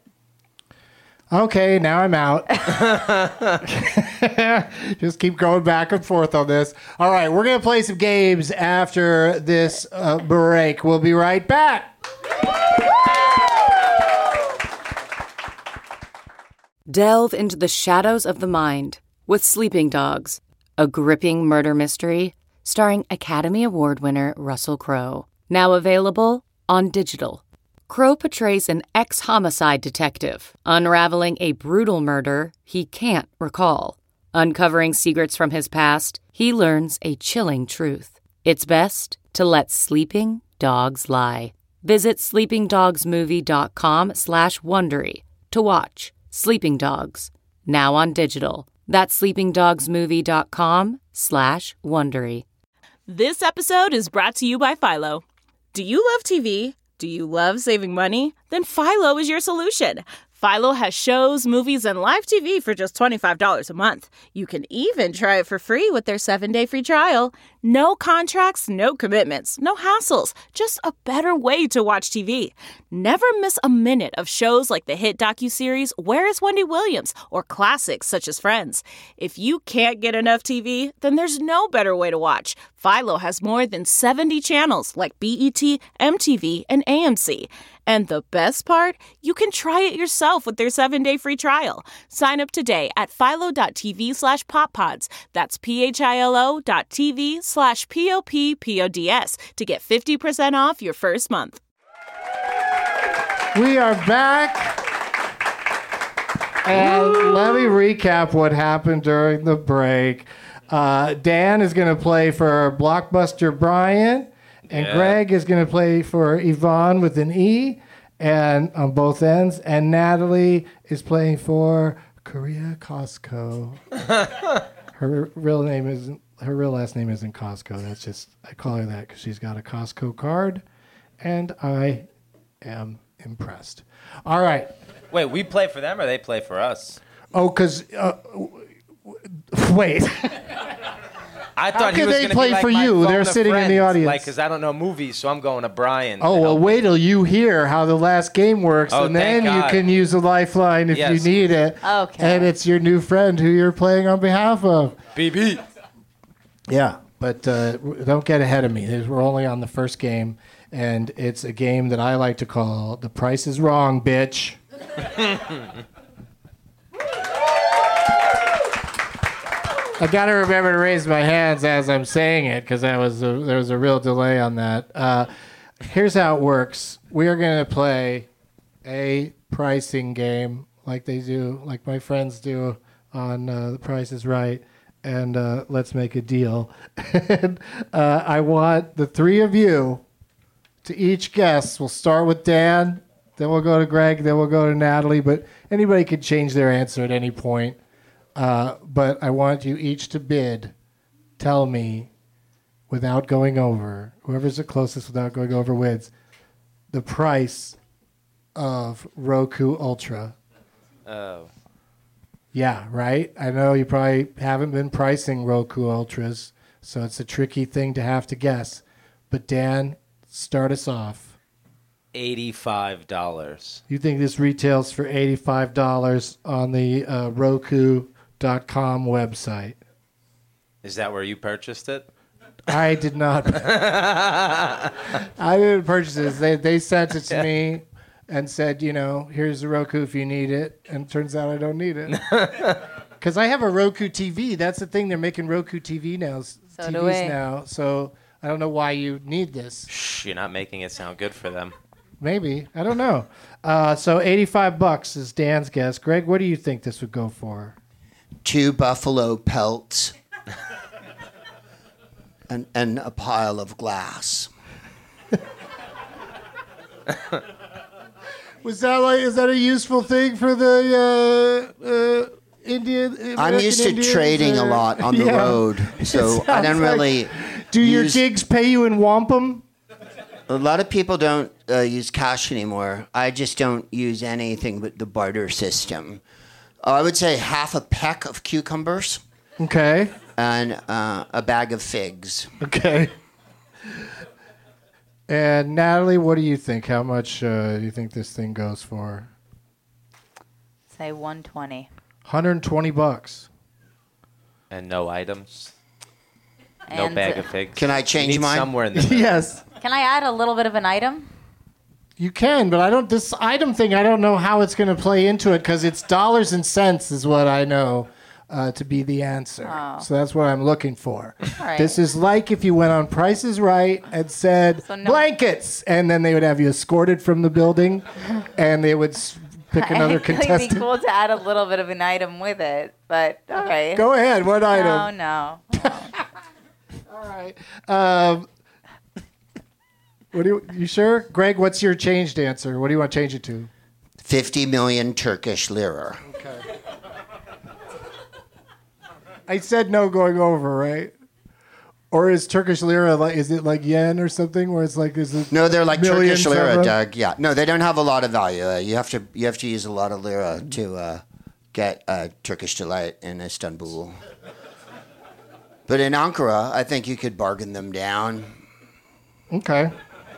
Okay, now I'm out. Just keep going back and forth on this. All right, we're going to play some games after this uh, break. We'll be right back. Delve into the shadows of the mind with Sleeping Dogs, a gripping murder mystery starring Academy Award winner Russell Crowe. Now available on digital. Crowe portrays an ex-homicide detective unraveling a brutal murder he can't recall. Uncovering secrets from his past, he learns a chilling truth. It's best to let sleeping dogs lie. Visit sleepingdogsmovie.com slash Wondery to watch Sleeping Dogs, now on digital. That's sleepingdogsmovie.com slash Wondery. This episode is brought to you by Philo. Do you love T V? Do you love saving money? Then Philo is your solution. Philo has shows, movies, and live T V for just twenty-five dollars a month. You can even try it for free with their seven-day free trial. No contracts, no commitments, no hassles. Just a better way to watch T V. Never miss a minute of shows like the hit docuseries Where is Wendy Williams? Or classics such as Friends. If you can't get enough T V, then there's no better way to watch. Philo has more than seventy channels like B E T, M T V, and A M C. And the best part? You can try it yourself with their seven-day free trial. Sign up today at philo.tv slash poppods. That's P-H-I-L-O dot TV slash P-O-P-P-O-D-S to get fifty percent off your first month. We are back. And let me recap what happened during the break. Uh, Dan is going to play for Blockbuster Brian. And Yeah. Greg is going to play for Yvonne with an E, and on both ends. And Natalie is playing for Korea Costco. Her real name isn't. Her real last name isn't Costco. That's just I call her that because she's got a Costco card, and I am impressed. All right. Wait, we play for them or they play for us? Oh, because uh, wait. I thought he could was they gonna play be like for my you? phone They're of sitting in the friends, audience. Like, because I don't know movies, so I'm going to Brian. Oh, to well, help wait me. till you hear how the last game works, Oh, and then thank you God. can use a lifeline if Yes. you need it. Okay. And it's your new friend who you're playing on behalf of. B B. Yeah, but uh, don't get ahead of me. There's- We're only on the first game, and it's a game that I like to call The Price is Wrong, bitch. I got to remember to raise my hands as I'm saying it because that was a, there was a real delay on that. Uh, here's how it works. We are going to play a pricing game like they do, like my friends do on uh, The Price is Right, and uh, Let's Make a Deal. and, uh, I want the three of you to each guess. We'll start with Dan, then we'll go to Greg, then we'll go to Natalie, but anybody could change their answer at any point. Uh, but I want you each to bid. Tell me, without going over, whoever's the closest without going over wins, the price of Roku Ultra. Oh. Yeah, right? I know you probably haven't been pricing Roku Ultras, so it's a tricky thing to have to guess. But Dan, start us off. eighty-five dollars. You think this retails for eighty-five dollars on the uh, Roku dot com website? Is that where you purchased it? I did not. I didn't purchase it. They they sent it to me and said, you know, here's the Roku if you need it. And it turns out I don't need it. Because I have a Roku T V. That's the thing. They're making Roku T V now. So T Vs do we. now. So I don't know why you need this. Shh, you're not making it sound good for them. Maybe. I don't know. Uh, so eighty-five bucks is Dan's guess. Greg, what do you think this would go for? Two buffalo pelts and, and a pile of glass. Was that like? Is that a useful thing for the uh, uh, Indian? I'm American used to Indians, trading a or- lot on the Yeah. road, so I Sounds don't like- really. Do your use- gigs pay you in wampum? A lot of people don't uh, use cash anymore. I just don't use anything but the barter system. Uh, I would say half a peck of cucumbers Okay. and uh, a bag of figs. Okay. And Natalie, what do you think? How much uh, do you think this thing goes for? Say one twenty. one hundred twenty bucks. And no items. No And, bag uh, of figs. Can I change You need mine? somewhere in the middle. Yes. Can I add a little bit of an item? You can, but I don't. This item thing, I don't know how it's going to play into it because it's dollars and cents is what I know uh, to be the answer. Oh. So that's what I'm looking for. All right. This is like if you went on Price is Right and said So no- blankets, and then they would have you escorted from the building, and they would s- pick another I think it'd be contestant. cool to add a little bit of an item with it, but okay. Go ahead. What No, item? no. right. Um, what do you, you sure? Greg, what's your changed answer? What do you want to change it to? fifty million Turkish lira. Okay. I said no going over, right? Or is Turkish lira like? Is it like yen or something? Where it's like is it? No, they're like Turkish millions of lira, them? Doug. Yeah, no, they don't have a lot of value. Uh, you have to you have to use a lot of lira to uh, get uh, Turkish delight in Istanbul. But in Ankara, I think you could bargain them down. Okay.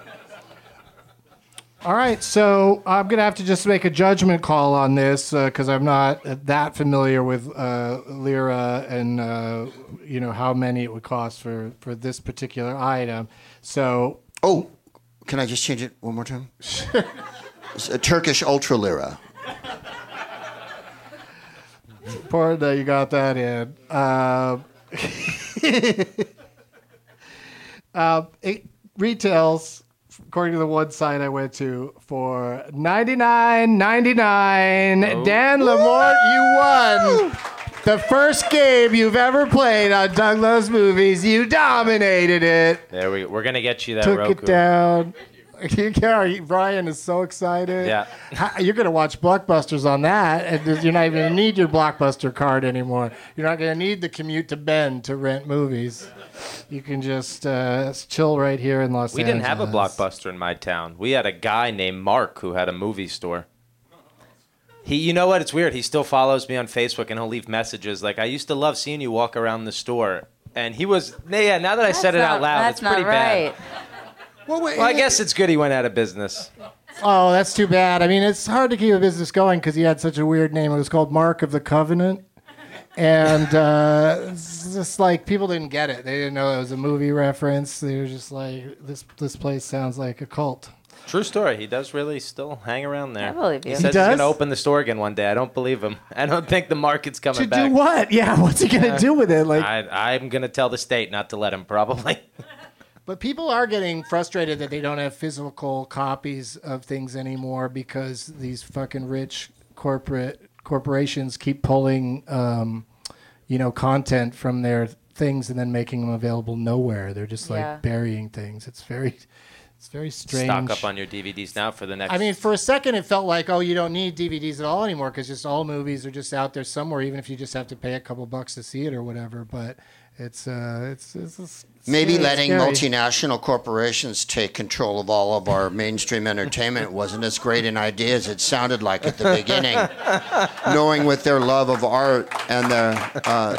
All right, so I'm going to have to just make a judgment call on this because uh, I'm not that familiar with uh, lira and, uh, you know, how many it would cost for, for this particular item. So... Oh, can I just change it one more time? It's a Turkish ultra lira. Pardon that you got that in. Uh, uh, it retails... According to the one site I went to, for ninety-nine ninety-nine. Oh. Dan Lamort, you won the first game you've ever played on Doug Loves Movies. You dominated it. There we We're going to get you that Took Roku. it down. Yeah, Brian is so excited. Yeah. How- You're going to watch Blockbusters on that, and you're not even going to need your Blockbuster card anymore. You're not going to need the commute to Bend to rent movies. You can just uh, chill right here in Los We Angeles. didn't have a Blockbuster in my town. We had a guy named Mark who had a movie store. He, you know what? It's weird. He still follows me on Facebook, and he'll leave messages like, "I used to love seeing you walk around the store." And he was, yeah. Now that I said it out loud, That's it's pretty not right. bad. Well, well, I guess it's good he went out of business. Oh, that's too bad. I mean, it's hard to keep a business going because he had such a weird name. It was called Mark of the Covenant. And uh, it's just like people didn't get it. They didn't know it was a movie reference. They were just like, this this place sounds like a cult. True story. He does really still hang around there. I believe you. He He says does? he's going to open the store again one day. I don't believe him. I don't think the market's coming To back. do what? Yeah, what's he going to do with it? Like, I, I'm going to tell the state not to let him, probably. But people are getting frustrated that they don't have physical copies of things anymore because these fucking rich corporate corporations keep pulling, um, you know, content from their things and then making them available nowhere. They're just like Yeah. burying things. It's very, it's very strange. Stock up on your D V Ds now for the next... I mean, for a second, it felt like, oh, you don't need D V Ds at all anymore because just all movies are just out there somewhere, even if you just have to pay a couple bucks to see it or whatever. But it's, uh, it's, it's, it's Maybe scary, letting scary. multinational corporations take control of all of our mainstream entertainment wasn't as great an idea as it sounded like at the beginning. Knowing with their love of art and their, uh,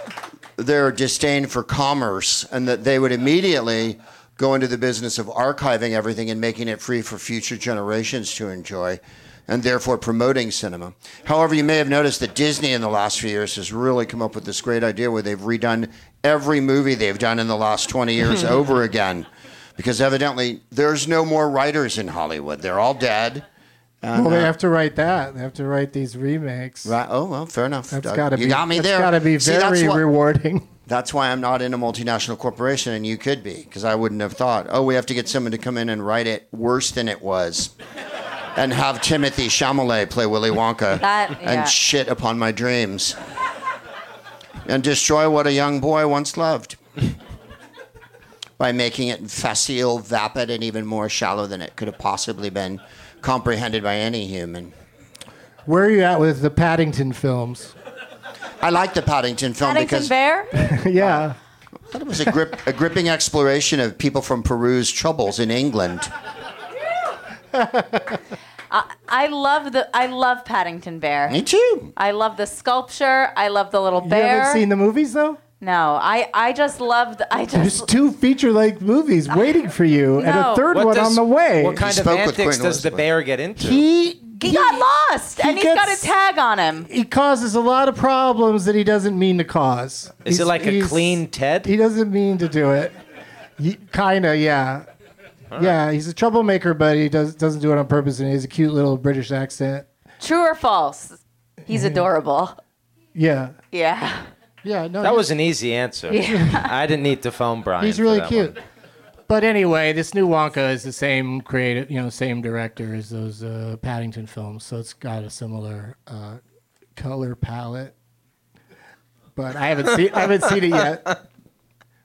their disdain for commerce, and that they would immediately go into the business of archiving everything and making it free for future generations to enjoy, and therefore promoting cinema. However, you may have noticed that Disney in the last few years has really come up with this great idea where they've redone every movie they've done in the last twenty years over again. Because evidently there's no more writers in Hollywood. They're all dead. And, Well, they uh, have to write that. They have to write these remakes. Right. Oh, well, fair enough. That's Doug. got to be. You got me that's there. got to be See, that's very what- rewarding. That's why I'm not in a multinational corporation, and you could be, because I wouldn't have thought, oh, we have to get someone to come in and write it worse than it was, and have Timothy Chalamet play Willy Wonka That- yeah. and shit upon my dreams, and destroy what a young boy once loved by making it facile, vapid, and even more shallow than it could have possibly been comprehended by any human. Where are you at with the Paddington films? I like the Paddington film Paddington because Bear? Yeah. I thought it was a, grip, a gripping exploration of people from Peru's troubles in England. I love the I love Paddington Bear. Me too. I love the sculpture. I love the little You bear. haven't seen the movies though? No, I I just loved I There's just two feature-length movies waiting for you, and a No. third What one does- on the way. What kind of spoke with antics Queen does the Elizabeth. bear get into? he he got lost he and he's got a gets- tag on him. he causes a lot of problems that he doesn't mean to cause. Is He's- it like a he's- clean Ted? He doesn't mean to do it. He, kinda, yeah. Yeah, he's a troublemaker, but he does doesn't do it on purpose, and he has a cute little British accent. True or false? He's adorable. Yeah, Yeah. yeah. No, That he's- was an easy answer. Yeah. I didn't need to phone Brian. He's for really that cute. one. But anyway, this new Wonka is the same creative, you know, same director as those uh, Paddington films, so it's got a similar uh, color palette. But I haven't seen, I haven't seen it yet.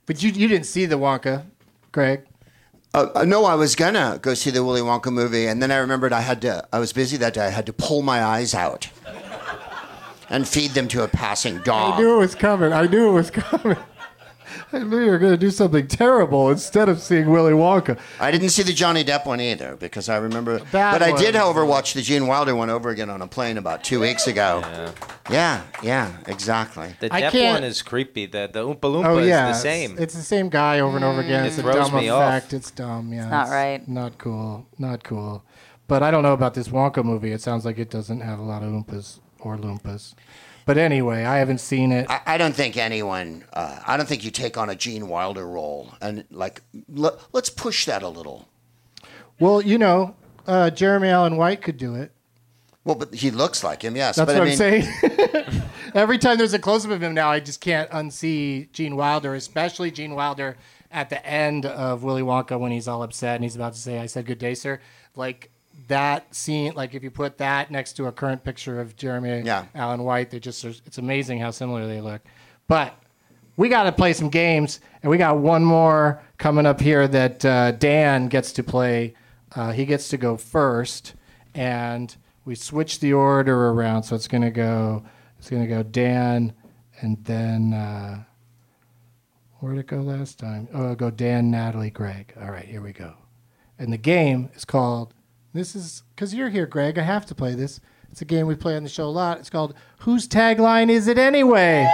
But you you didn't see the Wonka, Greg. Uh, no, I was gonna go see the Willy Wonka movie, and then I remembered I had to. I was busy that day. I had to pull my eyes out and feed them to a passing dog. I knew it was coming. I knew it was coming. I knew you were going to do something terrible instead of seeing Willy Wonka. I didn't see the Johnny Depp one either because I remember. That but I one. did, however, watch the Gene Wilder one over again on a plane about two weeks ago. Yeah. Yeah, yeah, exactly. The I Depp can't- one is creepy. The the Oompa Loompa Oh yeah, is the it's- same. It's, the same guy over and over again. It It's a throws dumb me off. effect. It's dumb. Yeah, It's not right. Not cool. Not cool. But I don't know about this Wonka movie. It sounds like it doesn't have a lot of Oompas or Loompas. But anyway, I haven't seen it. I, I don't think anyone. Uh, I don't think you take on a Gene Wilder role and like l- let's push that a little. Well, you know, uh, Jeremy Allen White could do it. Well, but he looks like him, yes. That's but what I I'm mean, saying. Every time there's a close-up of him now, I just can't unsee Gene Wilder, especially Gene Wilder at the end of Willy Wonka when he's all upset and he's about to say, "I said good day, sir." Like that scene, like if you put that next to a current picture of Jeremy Yeah. Allen White, they just it's amazing how similar they look. But we got to play some games, and we got one more coming up here that uh, Dan gets to play. Uh, he gets to go first, and we switch the order around, so it's gonna go. It's gonna go Dan, and then uh, where'd it go last time? Oh, it'll go Dan, Natalie, Greg. All right, here we go. And the game is called. This is because you're here, Greg. I have to play this. It's a game we play on the show a lot. It's called Whose Tagline Is It Anyway?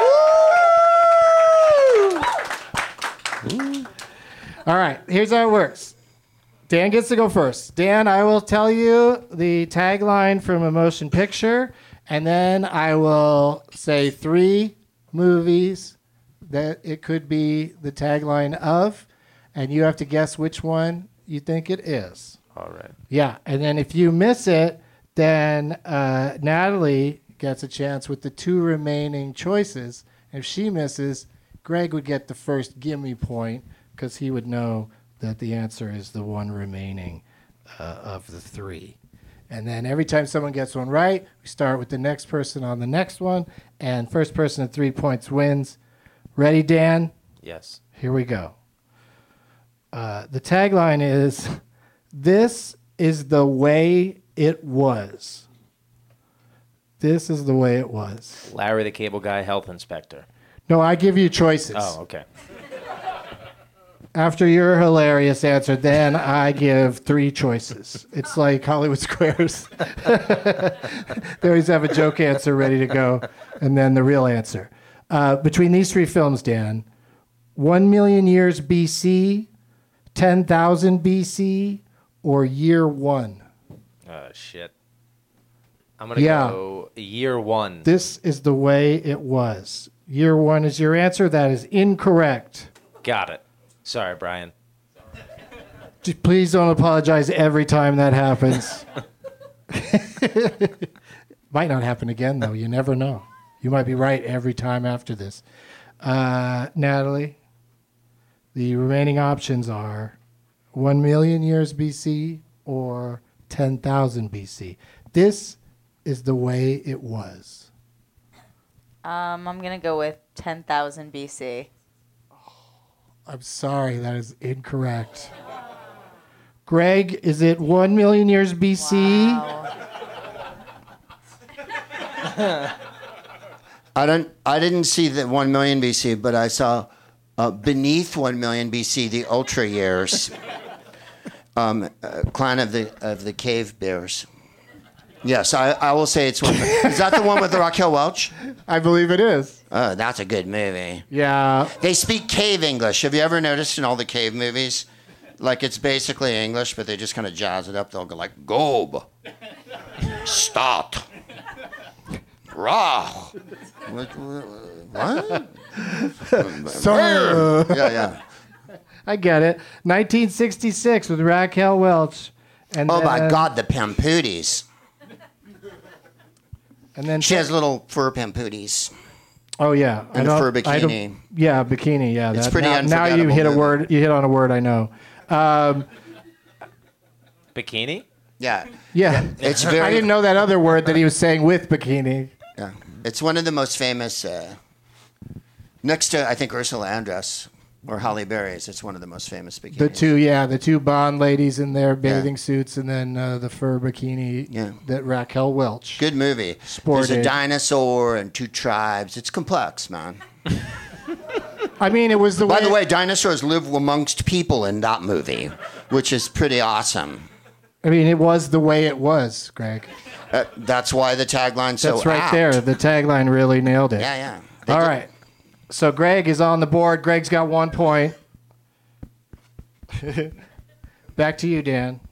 Woo! All right, here's how it works. Dan gets to go first. Dan, I will tell you the tagline from a motion picture, and then I will say three movies that it could be the tagline of, and you have to guess which one you think it is. All right. Yeah, and then if you miss it, then uh, Natalie gets a chance with the two remaining choices. If she misses, Greg would get the first gimme point because he would know that the answer is the one remaining uh, of the three. And then every time someone gets one right, we start with the next person on the next one, and first person at three points wins. Ready, Dan? Yes. Here we go. Uh, the tagline is, "This is the way it was." This is the way it was. Larry the Cable Guy, health inspector. No, I give you choices. Oh, okay. After your hilarious answer, then I give three choices. It's like Hollywood Squares. They always have a joke answer ready to go, and then the real answer. Uh, between these three films, Dan, one million years B C, ten thousand B C, or year one? Oh, shit. I'm going to Yeah. go year one. This is the way it was. Year one is your answer. That is incorrect. Got it. Sorry, Brian. Just please don't apologize every time that happens. Might not happen again, though. You never know. You might be right every time after this. Uh, Natalie, the remaining options are one million years B C or ten thousand B C. This is the way it was. Um, I'm gonna go with ten thousand B C. I'm sorry, that is incorrect. Greg, is it one million years B C? Wow. I don't. I didn't see the one million B C, but I saw uh, beneath one million B C the Ultra years. um, uh, Clan of the of the Cave Bears. Yes, I, I will say it's one. Is that the one with Raquel Welch? I believe it is. Oh, that's a good movie. Yeah. They speak cave English. Have you ever noticed in all the cave movies? Like, it's basically English, but they just kind of jazz it up. They'll go like, Gob, Stot, Rah. What? what? Sorry. Yeah, yeah. I get it. nineteen sixty-six with Raquel Welch. And Oh, my then- God, the Pampooties. And then She has little fur Pampooties. Oh yeah, And a don't- fur I don't- bikini. Yeah, bikini. Yeah, It's that- pretty now, now you unforgettable hit a movie. word. You hit on a word I know. Um, Bikini? Yeah. yeah, It's very. I didn't know that other word that he was saying with bikini. Yeah. It's one of the most famous. Uh, next to, I think, Ursula Andress. Or Halle Berry's. It's one of the most famous bikinis. The two, yeah, the two Bond ladies in their bathing yeah. suits, and then uh, the fur bikini yeah. that Raquel Welch. Good movie. Sported. There's a dinosaur and two tribes. It's complex, man. I mean, it was the By way... the way, dinosaurs live amongst people in that movie, which is pretty awesome. I mean, it was the way it was, Greg. Uh, that's why the tagline's so That's right apt. there. The tagline really nailed it. Yeah, yeah. They All did. right. So Greg is on the board. Greg's got one point. Back to you, Dan.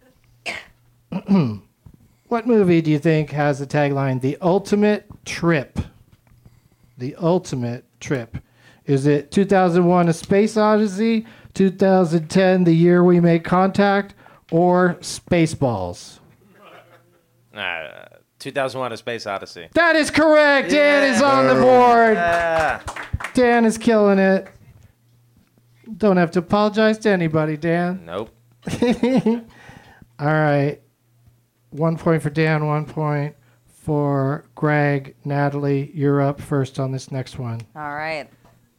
What movie do you think has the tagline, The Ultimate Trip? The Ultimate Trip. Is it two thousand one, A Space Odyssey, two thousand ten, The Year We Made Contact, or Spaceballs? Uh, two thousand one, A Space Odyssey. That is correct. Dan Yeah. is on the board. Yeah. Dan is killing it. Don't have to apologize to anybody, Dan. Nope. All right. One point for Dan, one point for Greg. Natalie, you're up first on this next one. All right.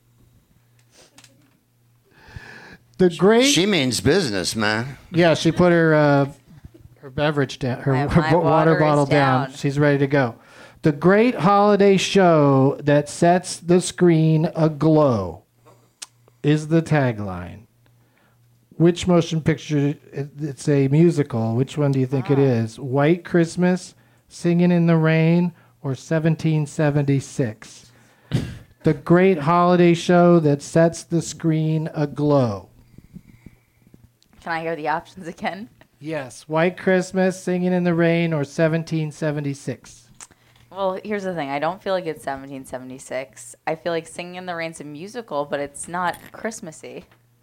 The great... She means business, man. Yeah, she put her uh, her beverage down, her, My- her my bo- water water bottle is down. down. She's ready to go. The great holiday show that sets the screen aglow is the tagline. Which motion picture? it- It's a musical. Which one do you think it is? White Christmas, Singing in the Rain, or seventeen seventy-six? The great holiday show that sets the screen aglow. Can I hear the options again? Yes, White Christmas, Singing in the Rain, or seventeen seventy-six. Well, here's the thing. I don't feel like it's seventeen seventy-six. I feel like Singing in the Rain's a musical, but it's not Christmassy.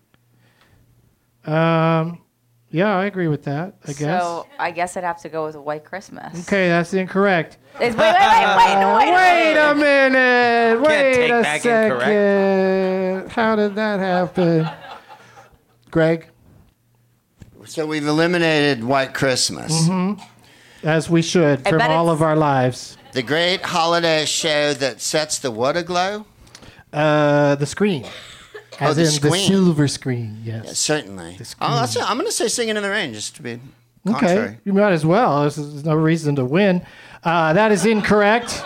Um, yeah, I agree with that, I guess. So I guess I'd have to go with White Christmas. Okay, that's incorrect. It's, wait, wait, wait, wait, Uh, wait, wait wait. a minute. Wait take a back second. How did that happen? Greg? So we've eliminated White Christmas. Mm-hmm. As we should I from bet all it's- of our lives. The great holiday show that sets the what aglow? Uh, the screen. Oh, As the in the screen. silver screen, yes. Yeah, certainly. The Oh, that's screen. it. I'm going to say Singing in the Rain just to be Okay, contrary. you might as well. There's, there's no reason to win. Uh, that is incorrect.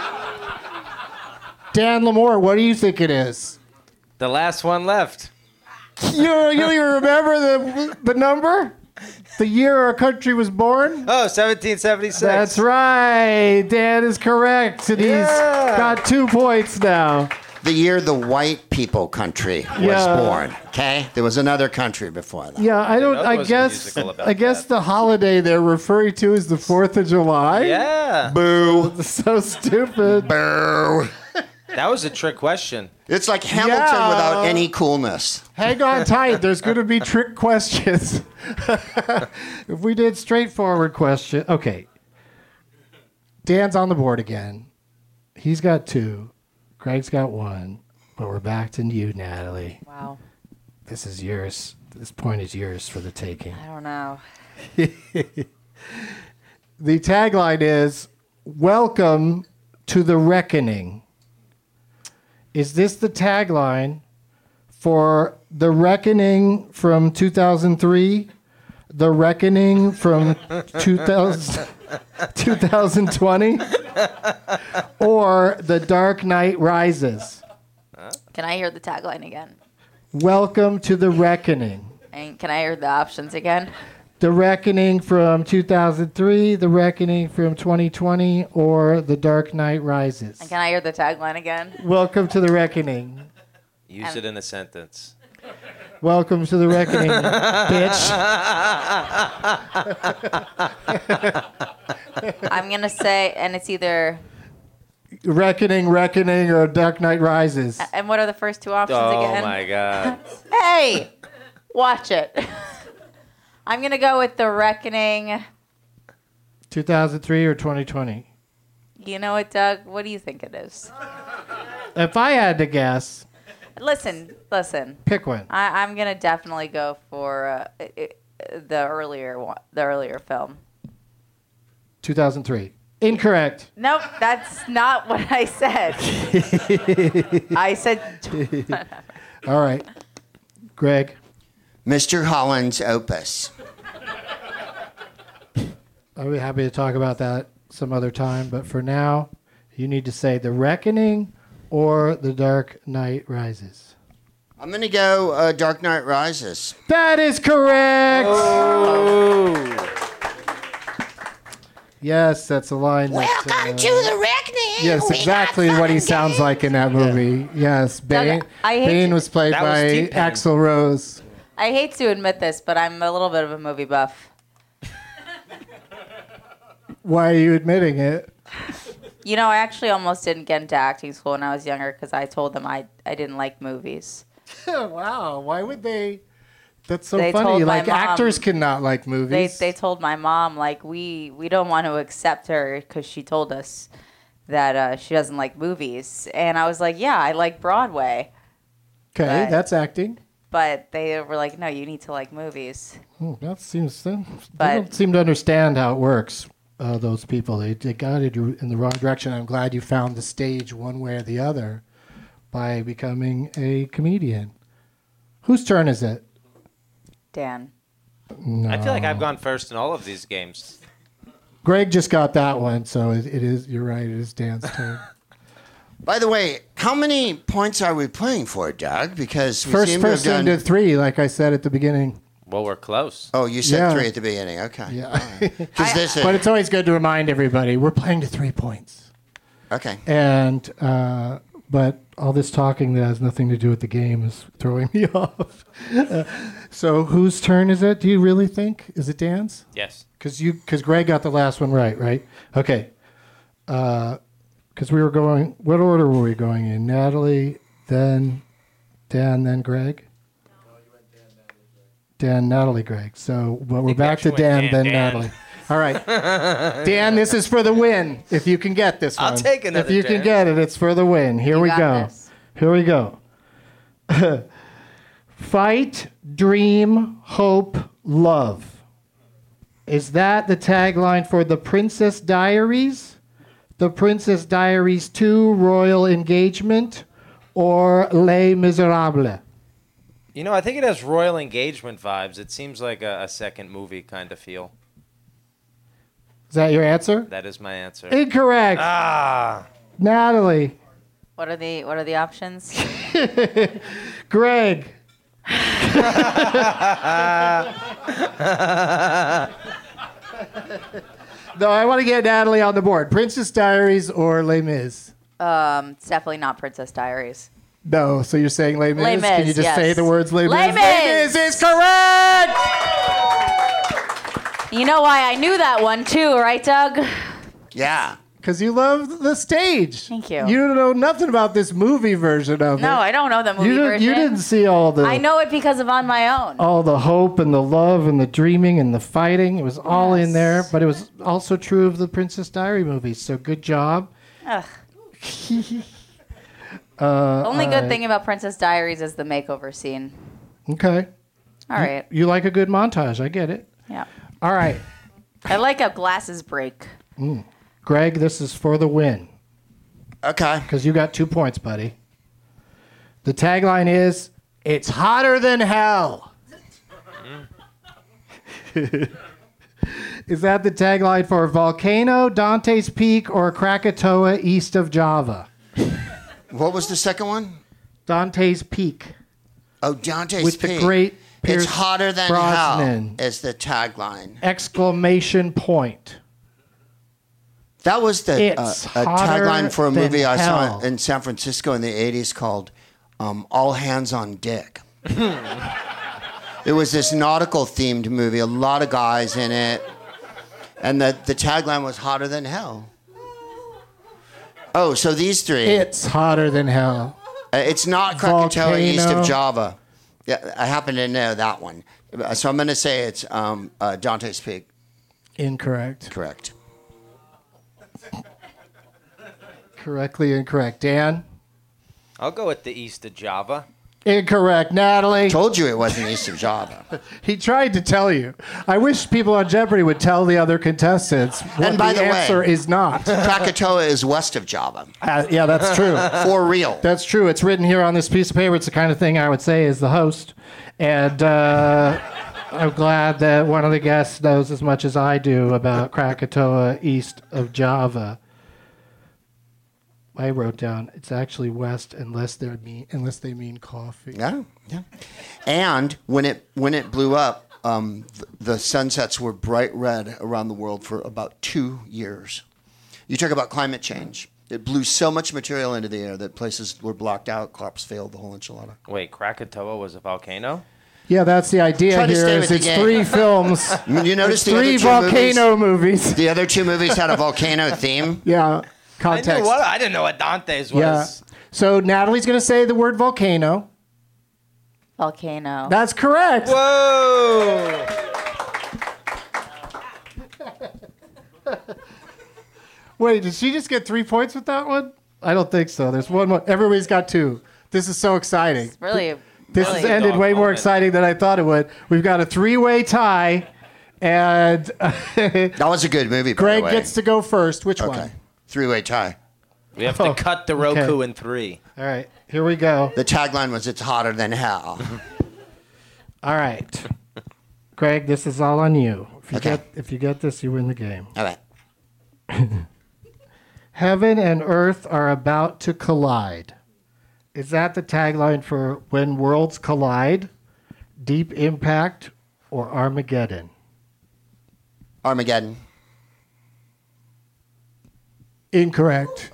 Dan Lamore, what do you think it is? The last one left. You, you don't even remember the the number? The year our country was born? Oh, seventeen seventy-six. That's right. Dan is correct. And Yeah. he's got two points now. The year the white people country was Yeah. born. Okay? There was another country before that. Yeah, I don't know there I was a guess musical about I guess that. the holiday they're referring to is the fourth of July. Yeah. Boo. So stupid. Boo. That was a trick question. It's like Hamilton Yeah. without any coolness. Hang on tight. There's going to be trick questions. If we did straightforward question. Okay. Dan's on the board again. He's got two. Greg's got one. But we're back to you, Natalie. Wow. This is yours. This point is yours for the taking. I don't know. The tagline is, "Welcome to the Reckoning." Is this the tagline for The Reckoning from two thousand three, The Reckoning from two thousand, twenty twenty, or The Dark Knight Rises? Can I hear the tagline again? Welcome to the Reckoning. And can I hear the options again? The Reckoning from two thousand three, The Reckoning from twenty twenty, or The Dark Knight Rises? And can I hear the tagline again? Welcome to the Reckoning. Use it in a sentence. Welcome to the Reckoning, bitch. I'm going to say, and it's either, Reckoning, Reckoning, or Dark Knight Rises. and what are the first two options Oh again? my God. Hey, watch it. I'm going to go with The Reckoning. two thousand three or twenty twenty? You know what, Doug? What do you think it is? If I had to guess, Listen, listen. pick one. I, I'm going to definitely go for uh, it, the earlier one, the earlier film. two thousand three. Incorrect. Nope, that's not what I said. I said All right. Greg. Mister Holland's Opus. I'll be happy to talk about that some other time, but for now, you need to say The Reckoning or The Dark Knight Rises. I'm going to go uh, Dark Knight Rises. That is correct! Oh. Yes, that's a line that... Welcome uh, to the reckoning. Yes, We exactly got fun what he and sounds games. like in that movie. Yes, Bane, I hate Bane to- was played That was by T-Pain. Axl Rose. I hate to admit this, but I'm a little bit of a movie buff. Why are you admitting it? You know, I actually almost didn't get into acting school when I was younger because I told them I, I didn't like movies. Wow, why would they... That's so They funny. told my Like, mom- actors cannot like They movies. they told my mom, like, we, we don't want to accept her because she told us that uh, she doesn't like movies. And I was like, yeah, I like Broadway. Okay, but- that's acting. But they were like, no, you need to like movies. Hmm, that seems... They But- don't seem to understand how it works, uh, those people. They, they guided you in the wrong direction. I'm glad you found the stage one way or the other by becoming a comedian. Whose turn is it? Dan. No. I feel like I've gone first in all of these games. Greg just got that one, so it, it is. You're right. It is Dan's turn. By the way, how many points are we playing for, Doug? Because we First seem to have person done... to three, like I said at the beginning. Well, we're close. Oh, you said Yeah. three at the beginning. Okay. Yeah. Because this is... But it's always good to remind everybody we're playing to three points. Okay. And uh, but all this talking that has nothing to do with the game is throwing me off. Uh, so whose turn is it? Do you really think? Is it Dan's? Yes. Because you because Greg got the last one right, right? Okay. Because we were going. What order were we going in? Natalie, then Dan, then Greg. Dan, Natalie, Greg. So, but we're think back to actually went Dan, Dan, then Dan. Natalie. All right, Dan. This is for the win. If you can get this I'll one, take another If you can Dan. get it, it's for the win. Here You we got go. this. Here we go. Fight, dream, hope, love. Is that the tagline for The Princess Diaries, The Princess Diaries two, Royal Engagement, or Les Miserables? You know, I think it has royal engagement vibes. It seems like a, a second movie kind of feel. Is that your answer? That is my answer. Incorrect. Ah. Natalie. What are the What are the options? Greg. No, I want to get Natalie on the board. Princess Diaries or Les Mis? um, it's definitely not Princess Diaries. No, so you're saying Les Mis? Les Mis, Can you just yes. say the words Les Mis? Les Les Mis. Mis is correct! You know why I knew that one too, right, Doug? Yeah. Because you love the stage. Thank you. You know nothing about this movie version of it. No, I don't know the movie you didn't, version. You didn't see all the I know it because of On My Own. all the hope and the love and the dreaming and the fighting. It was all in Yes. there, but it was also true of the Princess Diary movies. So good job. Ugh. Uh, Only all good right. thing about Princess Diaries is the makeover scene. Okay. All right. You like a good montage. I get it. Yeah. All right. I like a glasses break. Greg, this is for the win Okay. because you got two points, buddy. The tagline is, "It's hotter than hell." Is that the tagline for Volcano, Dante's Peak, or Krakatoa east of Java? What was the second one? Dante's Peak. Oh, Dante's With the Peak. great Pierce It's hotter than Brosnan. hell is the tagline. Exclamation point. That was the uh, It's a hotter tagline for a than movie I saw hell. in San Francisco in the eighties called um, All Hands on Dick. It was this nautical themed movie, a lot of guys in it. And the, the tagline was hotter than hell. Oh, so these three. It's hotter than hell. Uh, it's not Krakatoa east Volcano. of Java. Yeah, I happen to know that one. Uh, So I'm going to say it's um, uh, Dante's Peak. Incorrect. Correct. Correctly incorrect. Dan? I'll go with the east of Java. Incorrect, Natalie. Told you it wasn't east of Java. He tried to tell you. I wish people on Jeopardy would tell the other contestants what And by the, the way- answer is not. Krakatoa is west of Java. Uh, yeah, that's true. For real. That's true. It's written here on this piece of paper. It's the kind of thing I would say as the host. And uh, I'm glad that one of the guests knows as much as I do about Krakatoa east of Java. I wrote down it's actually west unless they mean unless they mean coffee. Yeah, yeah. And when it when it blew up, um, th- the sunsets were bright red around the world for about two years. You talk about climate change. It blew so much material into the air that places were blocked out. Crops failed. The whole enchilada. Wait, Krakatoa was a volcano? Yeah, that's the idea Try to here. stay Is with the it's game. three films. You notice It's the three other two volcano movies, movies. The other two movies had a volcano theme. Yeah, context. I, knew what, I didn't know what Dante's was. Yeah. So Natalie's going to say the word volcano. Volcano. That's correct. Whoa! Wait, did she just get three points with that one? I don't think so. There's one more. Everybody's got two. This is so exciting. It's really, This really has ended dog way more moment. exciting than I thought it would. We've got a three-way tie, and That was a good movie, by Greg the way. gets to go first. Which Okay. one? Three-way tie. We have to Oh, cut the Roku okay. in three. All right, here we go. The tagline was "It's hotter than hell." All right, Greg, this is all on you. If you Okay. get if you get this, you win the game. All right. Heaven and earth are about to collide. Is that the tagline for When Worlds Collide, Deep Impact, or Armageddon? Armageddon. Incorrect.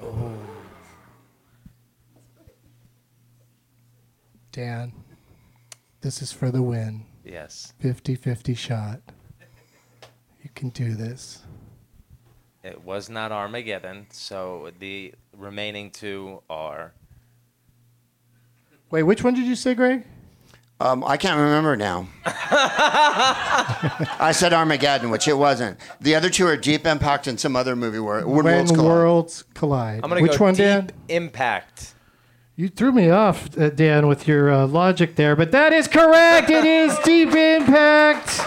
Dan, this is for the win. Yes. fifty-fifty shot. You can do this. It was not Armageddon, so the remaining two are. Wait, which one did you say, Greg? Um, I can't remember now. I said Armageddon, which it wasn't. The other two are Deep Impact and some other movie where when, When worlds collide. Worlds Collide. I'm gonna Which go one, Deep Dan? Impact. You threw me off, uh, Dan, with your uh, logic there, but that is correct. It is Deep Impact.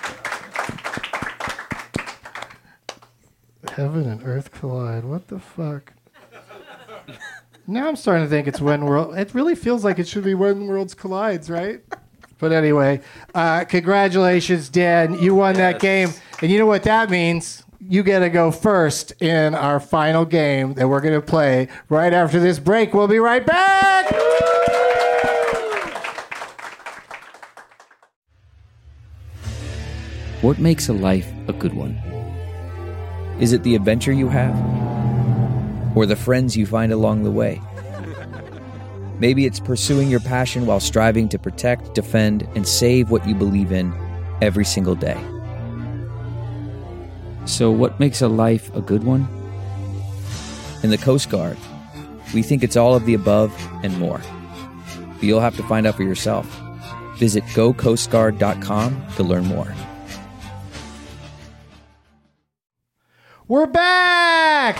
Heaven and earth collide. What the fuck? Now I'm starting to think it's When World. It really feels like it should be When Worlds Collides, right? But anyway, uh, congratulations, Dan. You won that game, and you know what that means. You get to go first in our final game that we're going to play right after this break. We'll be right back. What makes a life a good one? Is it the adventure you have? Or the friends you find along the way? Maybe it's pursuing your passion while striving to protect, defend, and save what you believe in every single day. So what makes a life a good one? In the Coast Guard, we think it's all of the above and more. But you'll have to find out for yourself. Visit go coast guard dot com to learn more. We're back.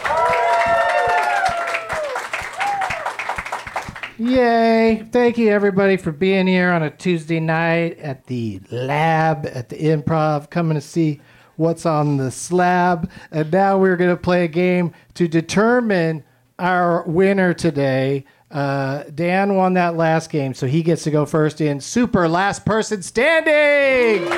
Yay. Thank you, everybody, for being here on a Tuesday night at the lab, at the Improv, coming to see what's on the slab. And now we're going to play a game to determine our winner today. Uh, Dan won that last game, so he gets to go first in Super Last Person Standing.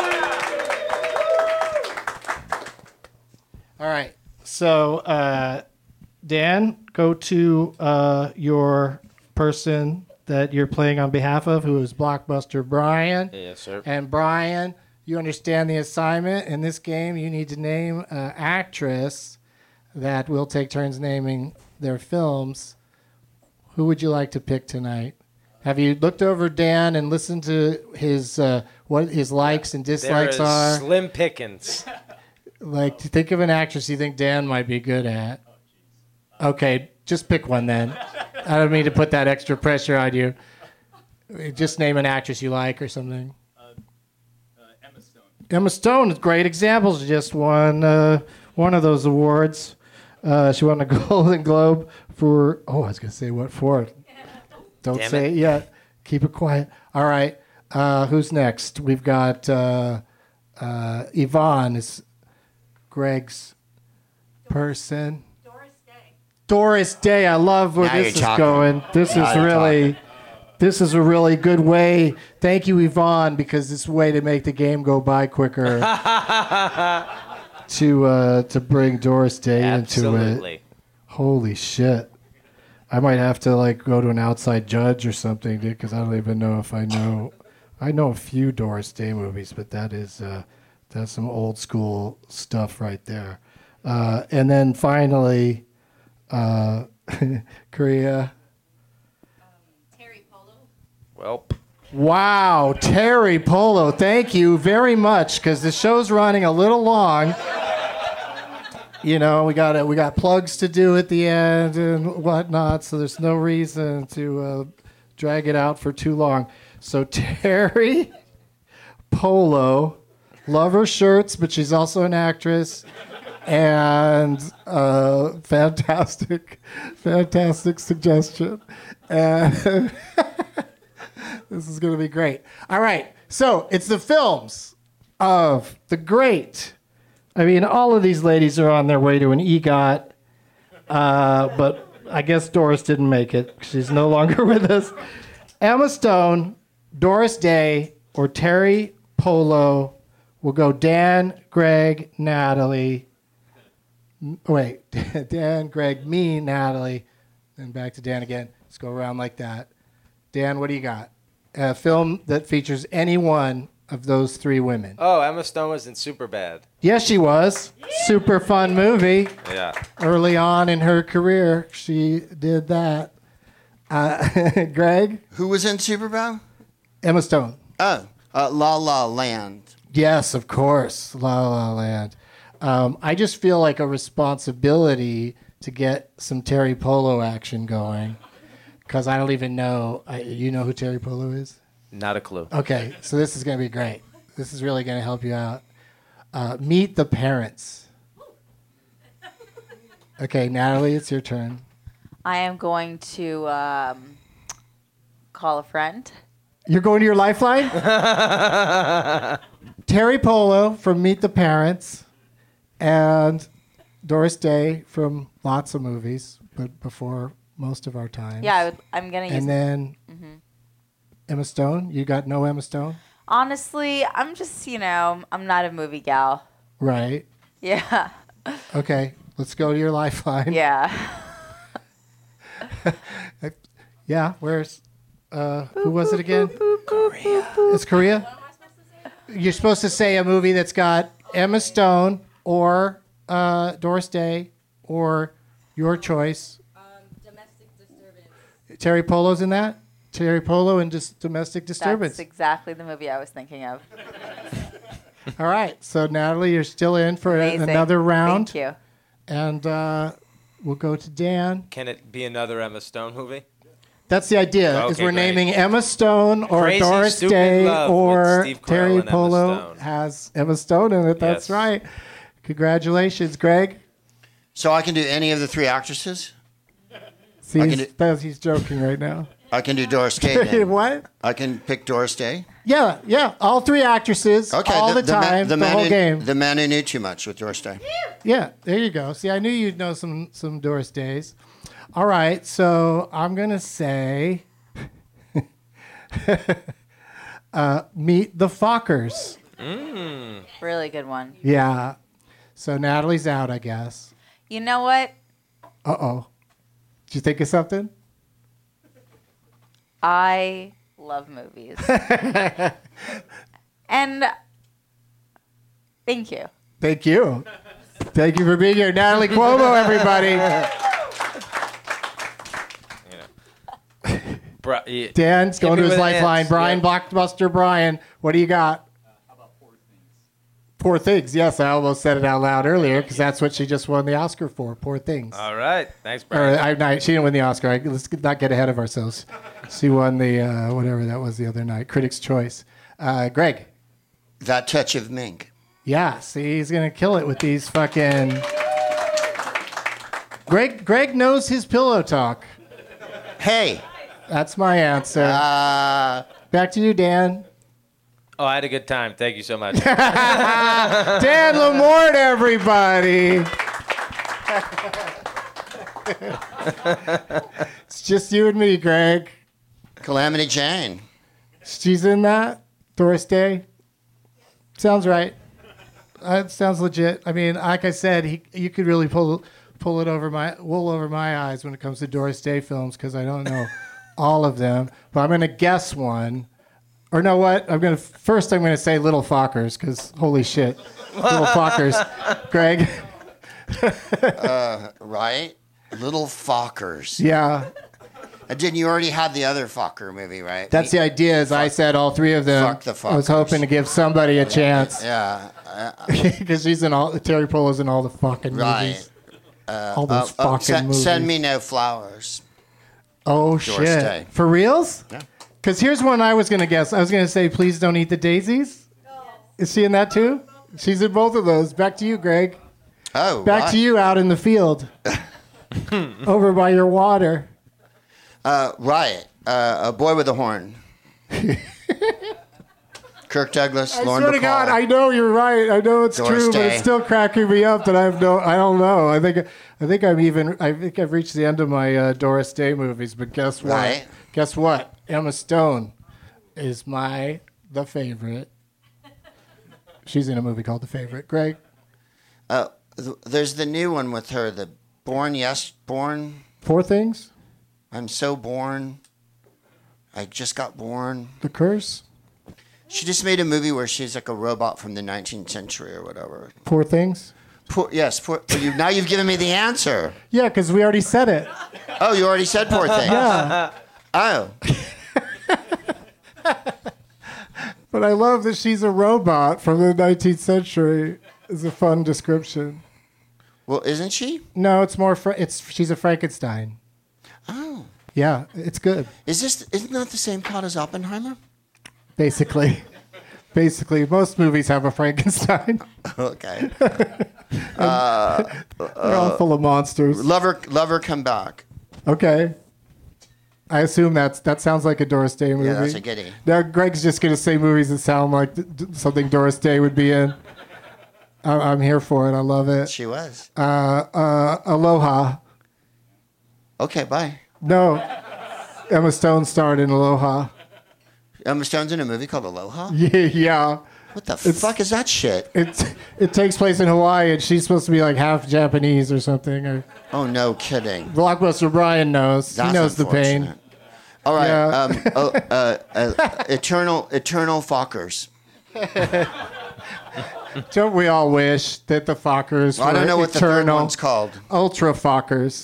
All right. So, uh, Dan, go to uh, your person that you're playing on behalf of, who is Blockbuster Brian. Yes, sir. And Brian, you understand the assignment. In this game, you need to name an actress that will take turns naming their films. Who would you like to pick tonight? Have you looked over Dan and listened to his uh, what his likes and dislikes There is are? slim pickings. Like, to think of an actress you think Dan might be good at. Okay, just pick one then. I don't mean to put that extra pressure on you. Just name an actress you like or something. Uh, uh, Emma Stone. Emma Stone is great examples. Just won uh, one of those awards. Uh, she won a Golden Globe for. Oh, I was gonna say what for. Don't Damn say it. it yet. Keep it quiet. All right. Uh, who's next? We've got uh, uh, Yvonne is Greg's person. Doris Day. Doris Day. I love where Now this is you're talking. going. This Now is you're really, this is a really good way. Thank you, Yvonne, because it's a way to make the game go by quicker. to uh, to bring Doris Day into it. Absolutely. Holy shit. I might have to like go to an outside judge or something, dude, because I don't even know if I know. I know a few Doris Day movies, but that is uh, that's some old school stuff right there. Uh, and then finally, uh, Korea. Well, Wow, Terry Polo, thank you very much, because the show's running a little long. You know, we got we got plugs to do at the end and whatnot, so there's no reason to uh, drag it out for too long. So Terry Polo, love her shirts, but she's also an actress, and uh, fantastic, fantastic suggestion. And this is going to be great. All right, so it's the films of the great. I mean, all of these ladies are on their way to an EGOT, uh, but I guess Doris didn't make it. She's no longer with us. Emma Stone, Doris Day, or Terry Polo. We'll go Dan, Greg, Natalie. Wait, Dan, Greg, me, Natalie. Then back to Dan again. Let's go around like that. Dan, what do you got? A film that features any one of those three women. oh, Emma Stone was in Superbad. Yes, she was. Super fun movie. Yeah. Early on in her career, she did that. Uh, Greg? Who was in Superbad? Emma Stone. Oh, uh, La La Land. Yes, of course. La La Land. Um, I just feel like a responsibility to get some Terry Polo action going. Because I don't even know. I, you know who Terry Polo is? Not a clue. Okay, so this is going to be great. This is really going to help you out. Uh, meet the parents. Okay, Natalie, it's your turn. I am going to um, call a friend. You're going to your lifeline? Terry Polo from Meet the Parents and Doris Day from lots of movies, but before most of our time. Yeah, I would, I'm going to use... And then mm-hmm. Emma Stone. You got no Emma Stone? Honestly, I'm just, you know, I'm not a movie gal. Right. Yeah. Okay, let's go to your lifeline. Yeah. Yeah, where's... Uh, who was it again? Korea. It's Korea? You're supposed to say a movie that's got Emma Stone or uh, Doris Day or your choice. Um, domestic disturbance. Terry Polo's in that? Terry Polo and just Domestic Disturbance. That's exactly the movie I was thinking of. All right, so Natalie, you're still in for a, Amazing. another round. Thank you. And uh, we'll go to Dan. Can it be another Emma Stone movie? That's the idea, is Okay, we're great. naming Emma Stone or Crazy Doris Stupid Day Love with or Steve Carell Terry and Emma Polo Stone. has Emma Stone in it. That's Yes. right. Congratulations, Greg. So I can do any of the three actresses? See, I he's, can do- that's- he's joking right now. I can do Doris Day then. What? I can pick Doris Day? Yeah, yeah. All three actresses, Okay, all the, ma- time, the, man whole who, game. The man who knew too much with Doris Day. Yeah, there you go. See, I knew you'd know some some Doris Days. All right, so I'm gonna say, uh, meet the Fockers. Mm. Really good one. Yeah. So Natalie's out, I guess. You know what? Uh oh. Did you think of something? I love movies. And thank you. Thank you. Thank you for being here, Natalie Cuomo, everybody. Bri- yeah. Dan's Hit going me to his with lifeline. ants. Brian, Yep. Blockbuster Brian, what do you got? Poor Things. Yes, I almost said it out loud earlier because that's what she just won the Oscar for. Poor Things. All right. Thanks, Or, Brian. I, no, she didn't win the Oscar. I, let's not get ahead of ourselves. She won the uh, whatever that was the other night, Critics' Choice. Uh, Greg. That Touch of Mink. Yeah, see, he's gonna kill it with these fucking. Greg. Greg knows his pillow talk. Hey, That's my answer. Uh, Back to you, Dan. Oh, I had a good time. Thank you so much. Dan Lamort, everybody. It's just you and me, Greg. Calamity Jane. She's in that? Doris Day? Sounds right. Uh, it sounds legit. I mean, like I said, he, you could really pull pull it over my wool over my eyes when it comes to Doris Day films because I don't know all of them. But I'm going to guess one. Or know what? I'm going to first. I'm going to say Little Fockers because holy shit, Little Fockers. Greg. uh, right? Little Fockers. Yeah. Uh, didn't you already have the other Focker movie, right? That's the idea. Is I said all three of them. Fuck the I was Fockers. hoping to give somebody a chance. Yeah. Because she's in all. Terry Polo's in all the fucking Right. movies. Uh, all those uh, uh, fucking se- movies. Send me no flowers. Oh Doris shit! Day. For reals? Yeah. Because here's one I was gonna guess. I was gonna say, please don't eat the daisies. Is she in that too? She's in both of those. Back to you, Greg. Oh. Back right. to you out in the field, over by your water. Uh, Riot. Uh, a Boy with a Horn. Kirk Douglas, I Lauren swear to Bacall. God, I know you're right. I know it's Doris true, but Day. it's still cracking me up that I have no. I don't know. I think. I think I'm even. I think I've reached the end of my uh, Doris Day movies. But guess what? Right. Guess what? Emma Stone is my the favorite. She's in a movie called The Favorite. Greg. Uh, th- there's the new one with her. The Born Yes, Born. Four Things. I'm so born. I just got born. The Curse. She just made a movie where she's like a robot from the nineteenth century or whatever. Four Things. Poor, yes, poor, you, now you've given me the answer. Yeah, because we already said it. Oh, you already said poor thing. Yeah. Oh. But I love that she's a robot from the nineteenth century. It's a fun description. Well, isn't she? No, it's more. Fra- it's she's a Frankenstein. Oh. Yeah, it's good. Is this isn't that the same plot as Oppenheimer? Basically, basically, most movies have a Frankenstein. Okay. uh, They're all full of monsters. Lover, lover, come back. Okay. I assume that's that sounds like a Doris Day movie. Yeah, that's a goodie. Now Greg's just gonna say movies that sound like th- th- something Doris Day would be in. I- I'm here for it. I love it. She was. Uh, uh, Aloha. Okay, bye. No, Emma Stone starred in Aloha. Emma Stone's in a movie called Aloha? Yeah, yeah. What the It's- fuck is that shit? It it takes place in Hawaii, and she's supposed to be like half Japanese or something. Or Oh, no kidding. Blockbuster Brian knows. That's he knows the pain. unfortunate. All right. Yeah. Um, oh, uh, uh, eternal, eternal Fockers. Don't we all wish that the Fockers Well, were I don't know what the third eternal one's called. Ultra Fockers?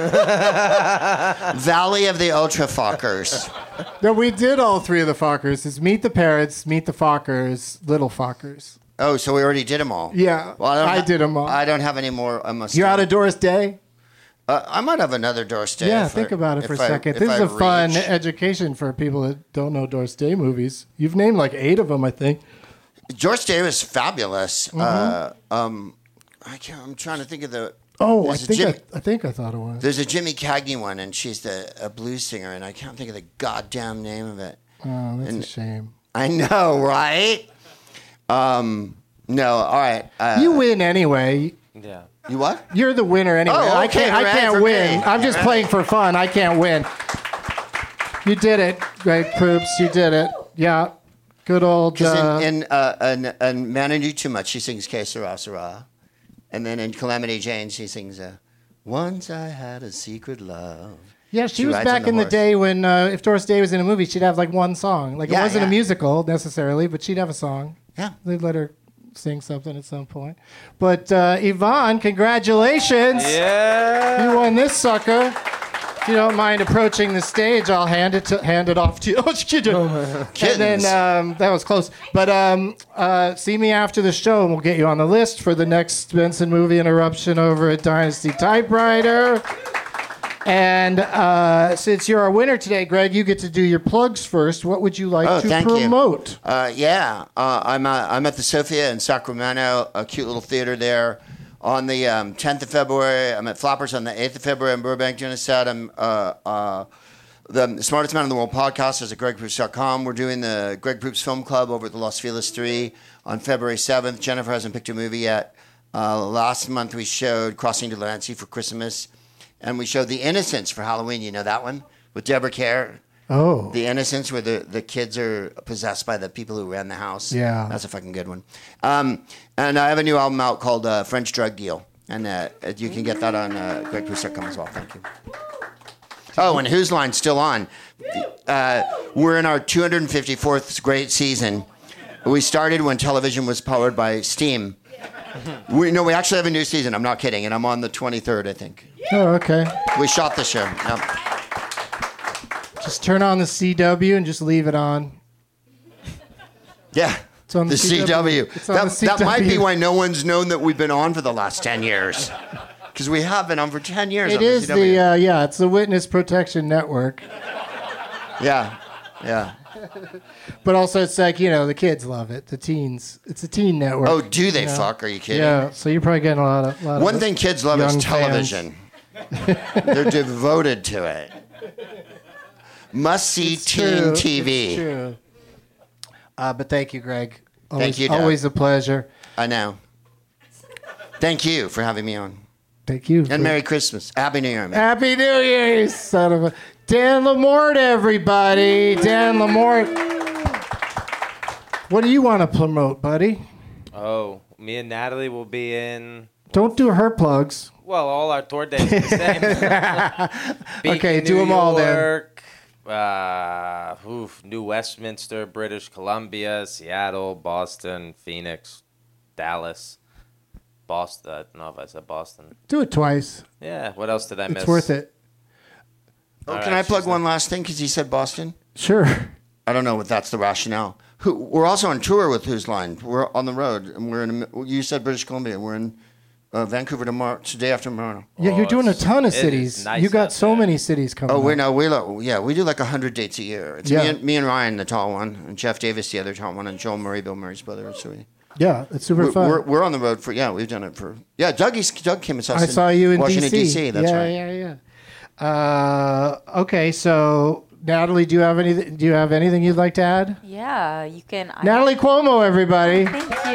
Valley of the Ultra Fockers. No, we did all three of the Fockers. It's Meet the Parrots, Meet the Fockers, Little Fockers. Oh, so we already did them all. Yeah, Well, I, don't I ha- did them all. I don't have any more. I must. You're out of Doris Day? Uh, I might have another Doris Day. Yeah, if think I- about it for a if I- second. if This I is a fun reach. education for people that don't know Doris Day movies. You've named like eight of them, I think. Doris Day was fabulous. Mm-hmm. Uh, um, I can't, I'm trying to think of the. Oh, I there's a think Jimmy, I, I think I thought it was. There's a Jimmy Cagney one, and she's the a blues singer, and I can't think of the goddamn name of it. Oh, that's and- a shame. I know, right? Um, no, all right. Uh, You win anyway. Yeah. You what? You're the winner anyway. Oh, I okay, can't. I you're right can't for win. me. I'm just playing for fun. I can't win. You did it, Greg Proops. You did it. Yeah. Good old. Because Uh, in, in, uh, in, in Man I Knew Too Much, she sings Que Sera Sera. And then in Calamity Jane, she sings uh, Once I Had a Secret Love. yeah, she, she was rides back on the in the horse. day when uh, if Doris Day was in a movie, she'd have like one song. Like it Yeah, wasn't yeah. a musical necessarily, but she'd have a song. Yeah. They'd let her sing something at some point. But uh, Yvonne, congratulations. Yeah. You won this sucker. If you don't mind approaching the stage, I'll hand it to, hand it off to you. Oh, and Kittens. then um, that was close. But um, uh, see me after the show, and we'll get you on the list for the next Benson Movie Interruption over at Dynasty Typewriter. And uh, since you're our winner today, Greg, you get to do your plugs first. What would you like Oh, to thank promote? you. Uh, yeah, uh, I'm, uh, I'm at the Sophia in Sacramento, a cute little theater there. On the um, tenth of February, I'm at Flappers on the eighth of February in Burbank, doing a set. I'm uh, uh, the Smartest Man in the World podcast is at greg proops dot com. We're doing the Greg Proops Film Club over at the Los Feliz three on February seventh. Jennifer hasn't picked a movie yet. Uh, last month we showed Crossing to Delancey for Christmas, and we showed The Innocents for Halloween. You know that one? With Deborah Kerr. Oh. The Innocents, where the, the kids are possessed by the people who ran the house. Yeah. That's a fucking good one. Um, and I have a new album out called uh, French Drug Deal, and uh, you can get that on uh, greg proops dot com as well. Thank you. Oh, and Whose Line's still on. Uh, we're in our two hundred fifty-fourth great season. We started when television was powered by steam. We, no, we actually have a new season. I'm not kidding. And I'm on the twenty-third, I think. Oh, okay. We shot the show. Yep. Just turn on the C W and just leave it on. Yeah. It's on the, the C W. C W. It's on That, the C that W. might be why no one's known that we've been on for the last ten years. Because we have been on for ten years. It on is the, C W. the, uh, yeah, it's the Witness Protection Network. Yeah. Yeah. But also, it's like, you know, the kids love it. The teens. It's a teen network. Oh, do they you know? fuck? Are you kidding? Yeah, so you're probably getting a lot of. Lot One of thing kids love is young television. They're devoted to it. Must see It's teen true. T V. It's true. Uh, but thank you, Greg. Always, Thank you, Doug. Always a pleasure. I know. Thank you for having me on. Thank you. And Merry Christmas. Happy New Year, man. Happy New Year, you son of a. Dan Lamort, everybody. Dan Lamort. What do you want to promote, buddy? Oh, me and Natalie will be in. Don't do her plugs. Well, all our tour dates are the same. Beacon, Okay, do New them all then. York, uh, oof, New Westminster, British Columbia, Seattle, Boston, Phoenix, Dallas, Boston. I don't know if I said Boston. Do it twice. Yeah. What else did I miss? It's worth it. Oh, All can right, I plug she's one last thing? Because he said Boston. Sure. I don't know if that's the rationale. Who, we're also on tour with Whose Line. We're on the road, and we're in. You said British Columbia. We're in uh, Vancouver tomorrow. Today after tomorrow. Yeah, Oh, you're doing a it's- ton of it is cities. nice you got out so there. many cities coming. Oh, we up. know we lo- yeah we do like a hundred dates a year. It's Yeah. me, and, me and Ryan, the tall one, and Jeff Davis, the other tall one, and Joel Murray, Bill Murray's brother. So we, Yeah, it's super we're, fun. we're we're on the road for yeah we've done it for yeah Doug Doug came and saw us I saw you in Washington D C. D C. That's yeah, right. yeah, yeah. Uh, okay, so Natalie, do you have any? Do you have anything you'd like to add? Yeah, you can. I- Natalie Cuomo, everybody. Thank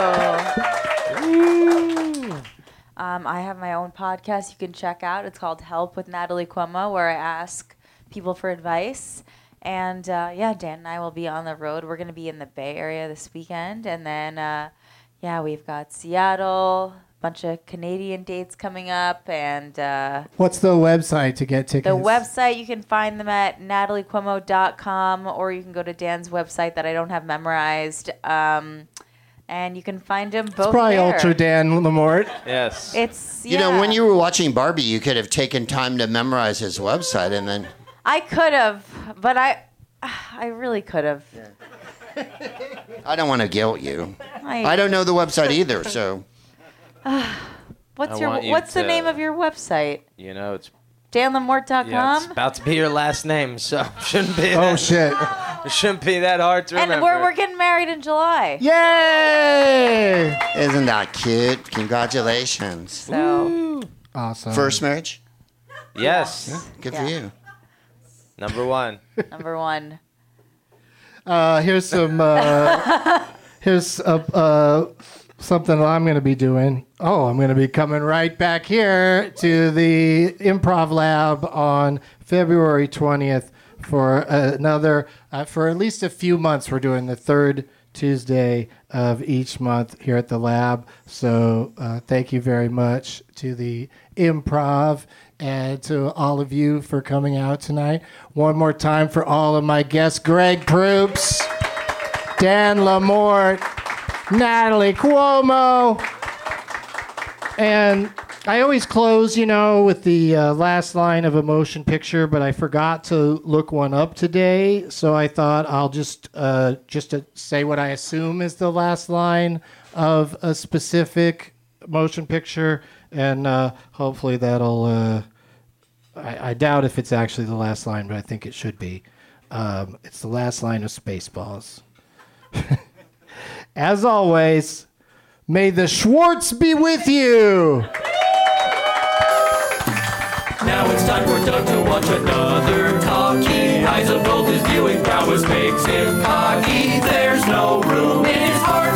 you. Um, I have my own podcast you can check out. It's called Help with Natalie Cuomo, where I ask people for advice. And uh, yeah, Dan and I will be on the road. We're going to be in the Bay Area this weekend. And then, uh, yeah, we've got Seattle, a bunch of Canadian dates coming up. And uh, What's the website to get tickets? the website, you can find them at natalie cuomo dot com, or you can go to Dan's website that I don't have memorized. Um, and you can find them both It's probably there. Ultra Dan Lamort. Yes. It's, You know, yeah. when you were watching Barbie, you could have taken time to memorize his website and then. I could have, but I, I really could have. I don't want to guilt you. I- I don't know the website either, so. What's I your want you What's the to- name of your website? You know, it's dan lamort dot com. yeah, it's about to be your last name, so shouldn't be. Oh that, shit! It shouldn't be that hard to and remember. we're we're getting married in July. Yay! Isn't that cute? Congratulations. So Awesome. First marriage? Yes. Good Yeah. for you. Number one. number one. Uh, here's some. Uh, here's uh, uh, something I'm going to be doing. Oh, I'm going to be coming right back here to the Improv Lab on February twentieth for another. Uh, for at least a few months, we're doing the third Tuesday of each month here at the lab. So uh, thank you very much to the Improv and to all of you for coming out tonight. One more time for all of my guests: Greg Proops, Dan Lamort, Natalie Cuomo. And I always close, you know, with the uh, last line of a motion picture, but I forgot to look one up today, so I thought I'll just uh, just to say what I assume is the last line of a specific motion picture, and uh, hopefully that'll. Uh, I, I doubt if it's actually the last line, but I think it should be. Um, it's the last line of Spaceballs. As always, may the Schwartz be with you. Now it's time for Doug to watch another talkie. size of both his viewing prowess makes him cocky. There's no room in his heart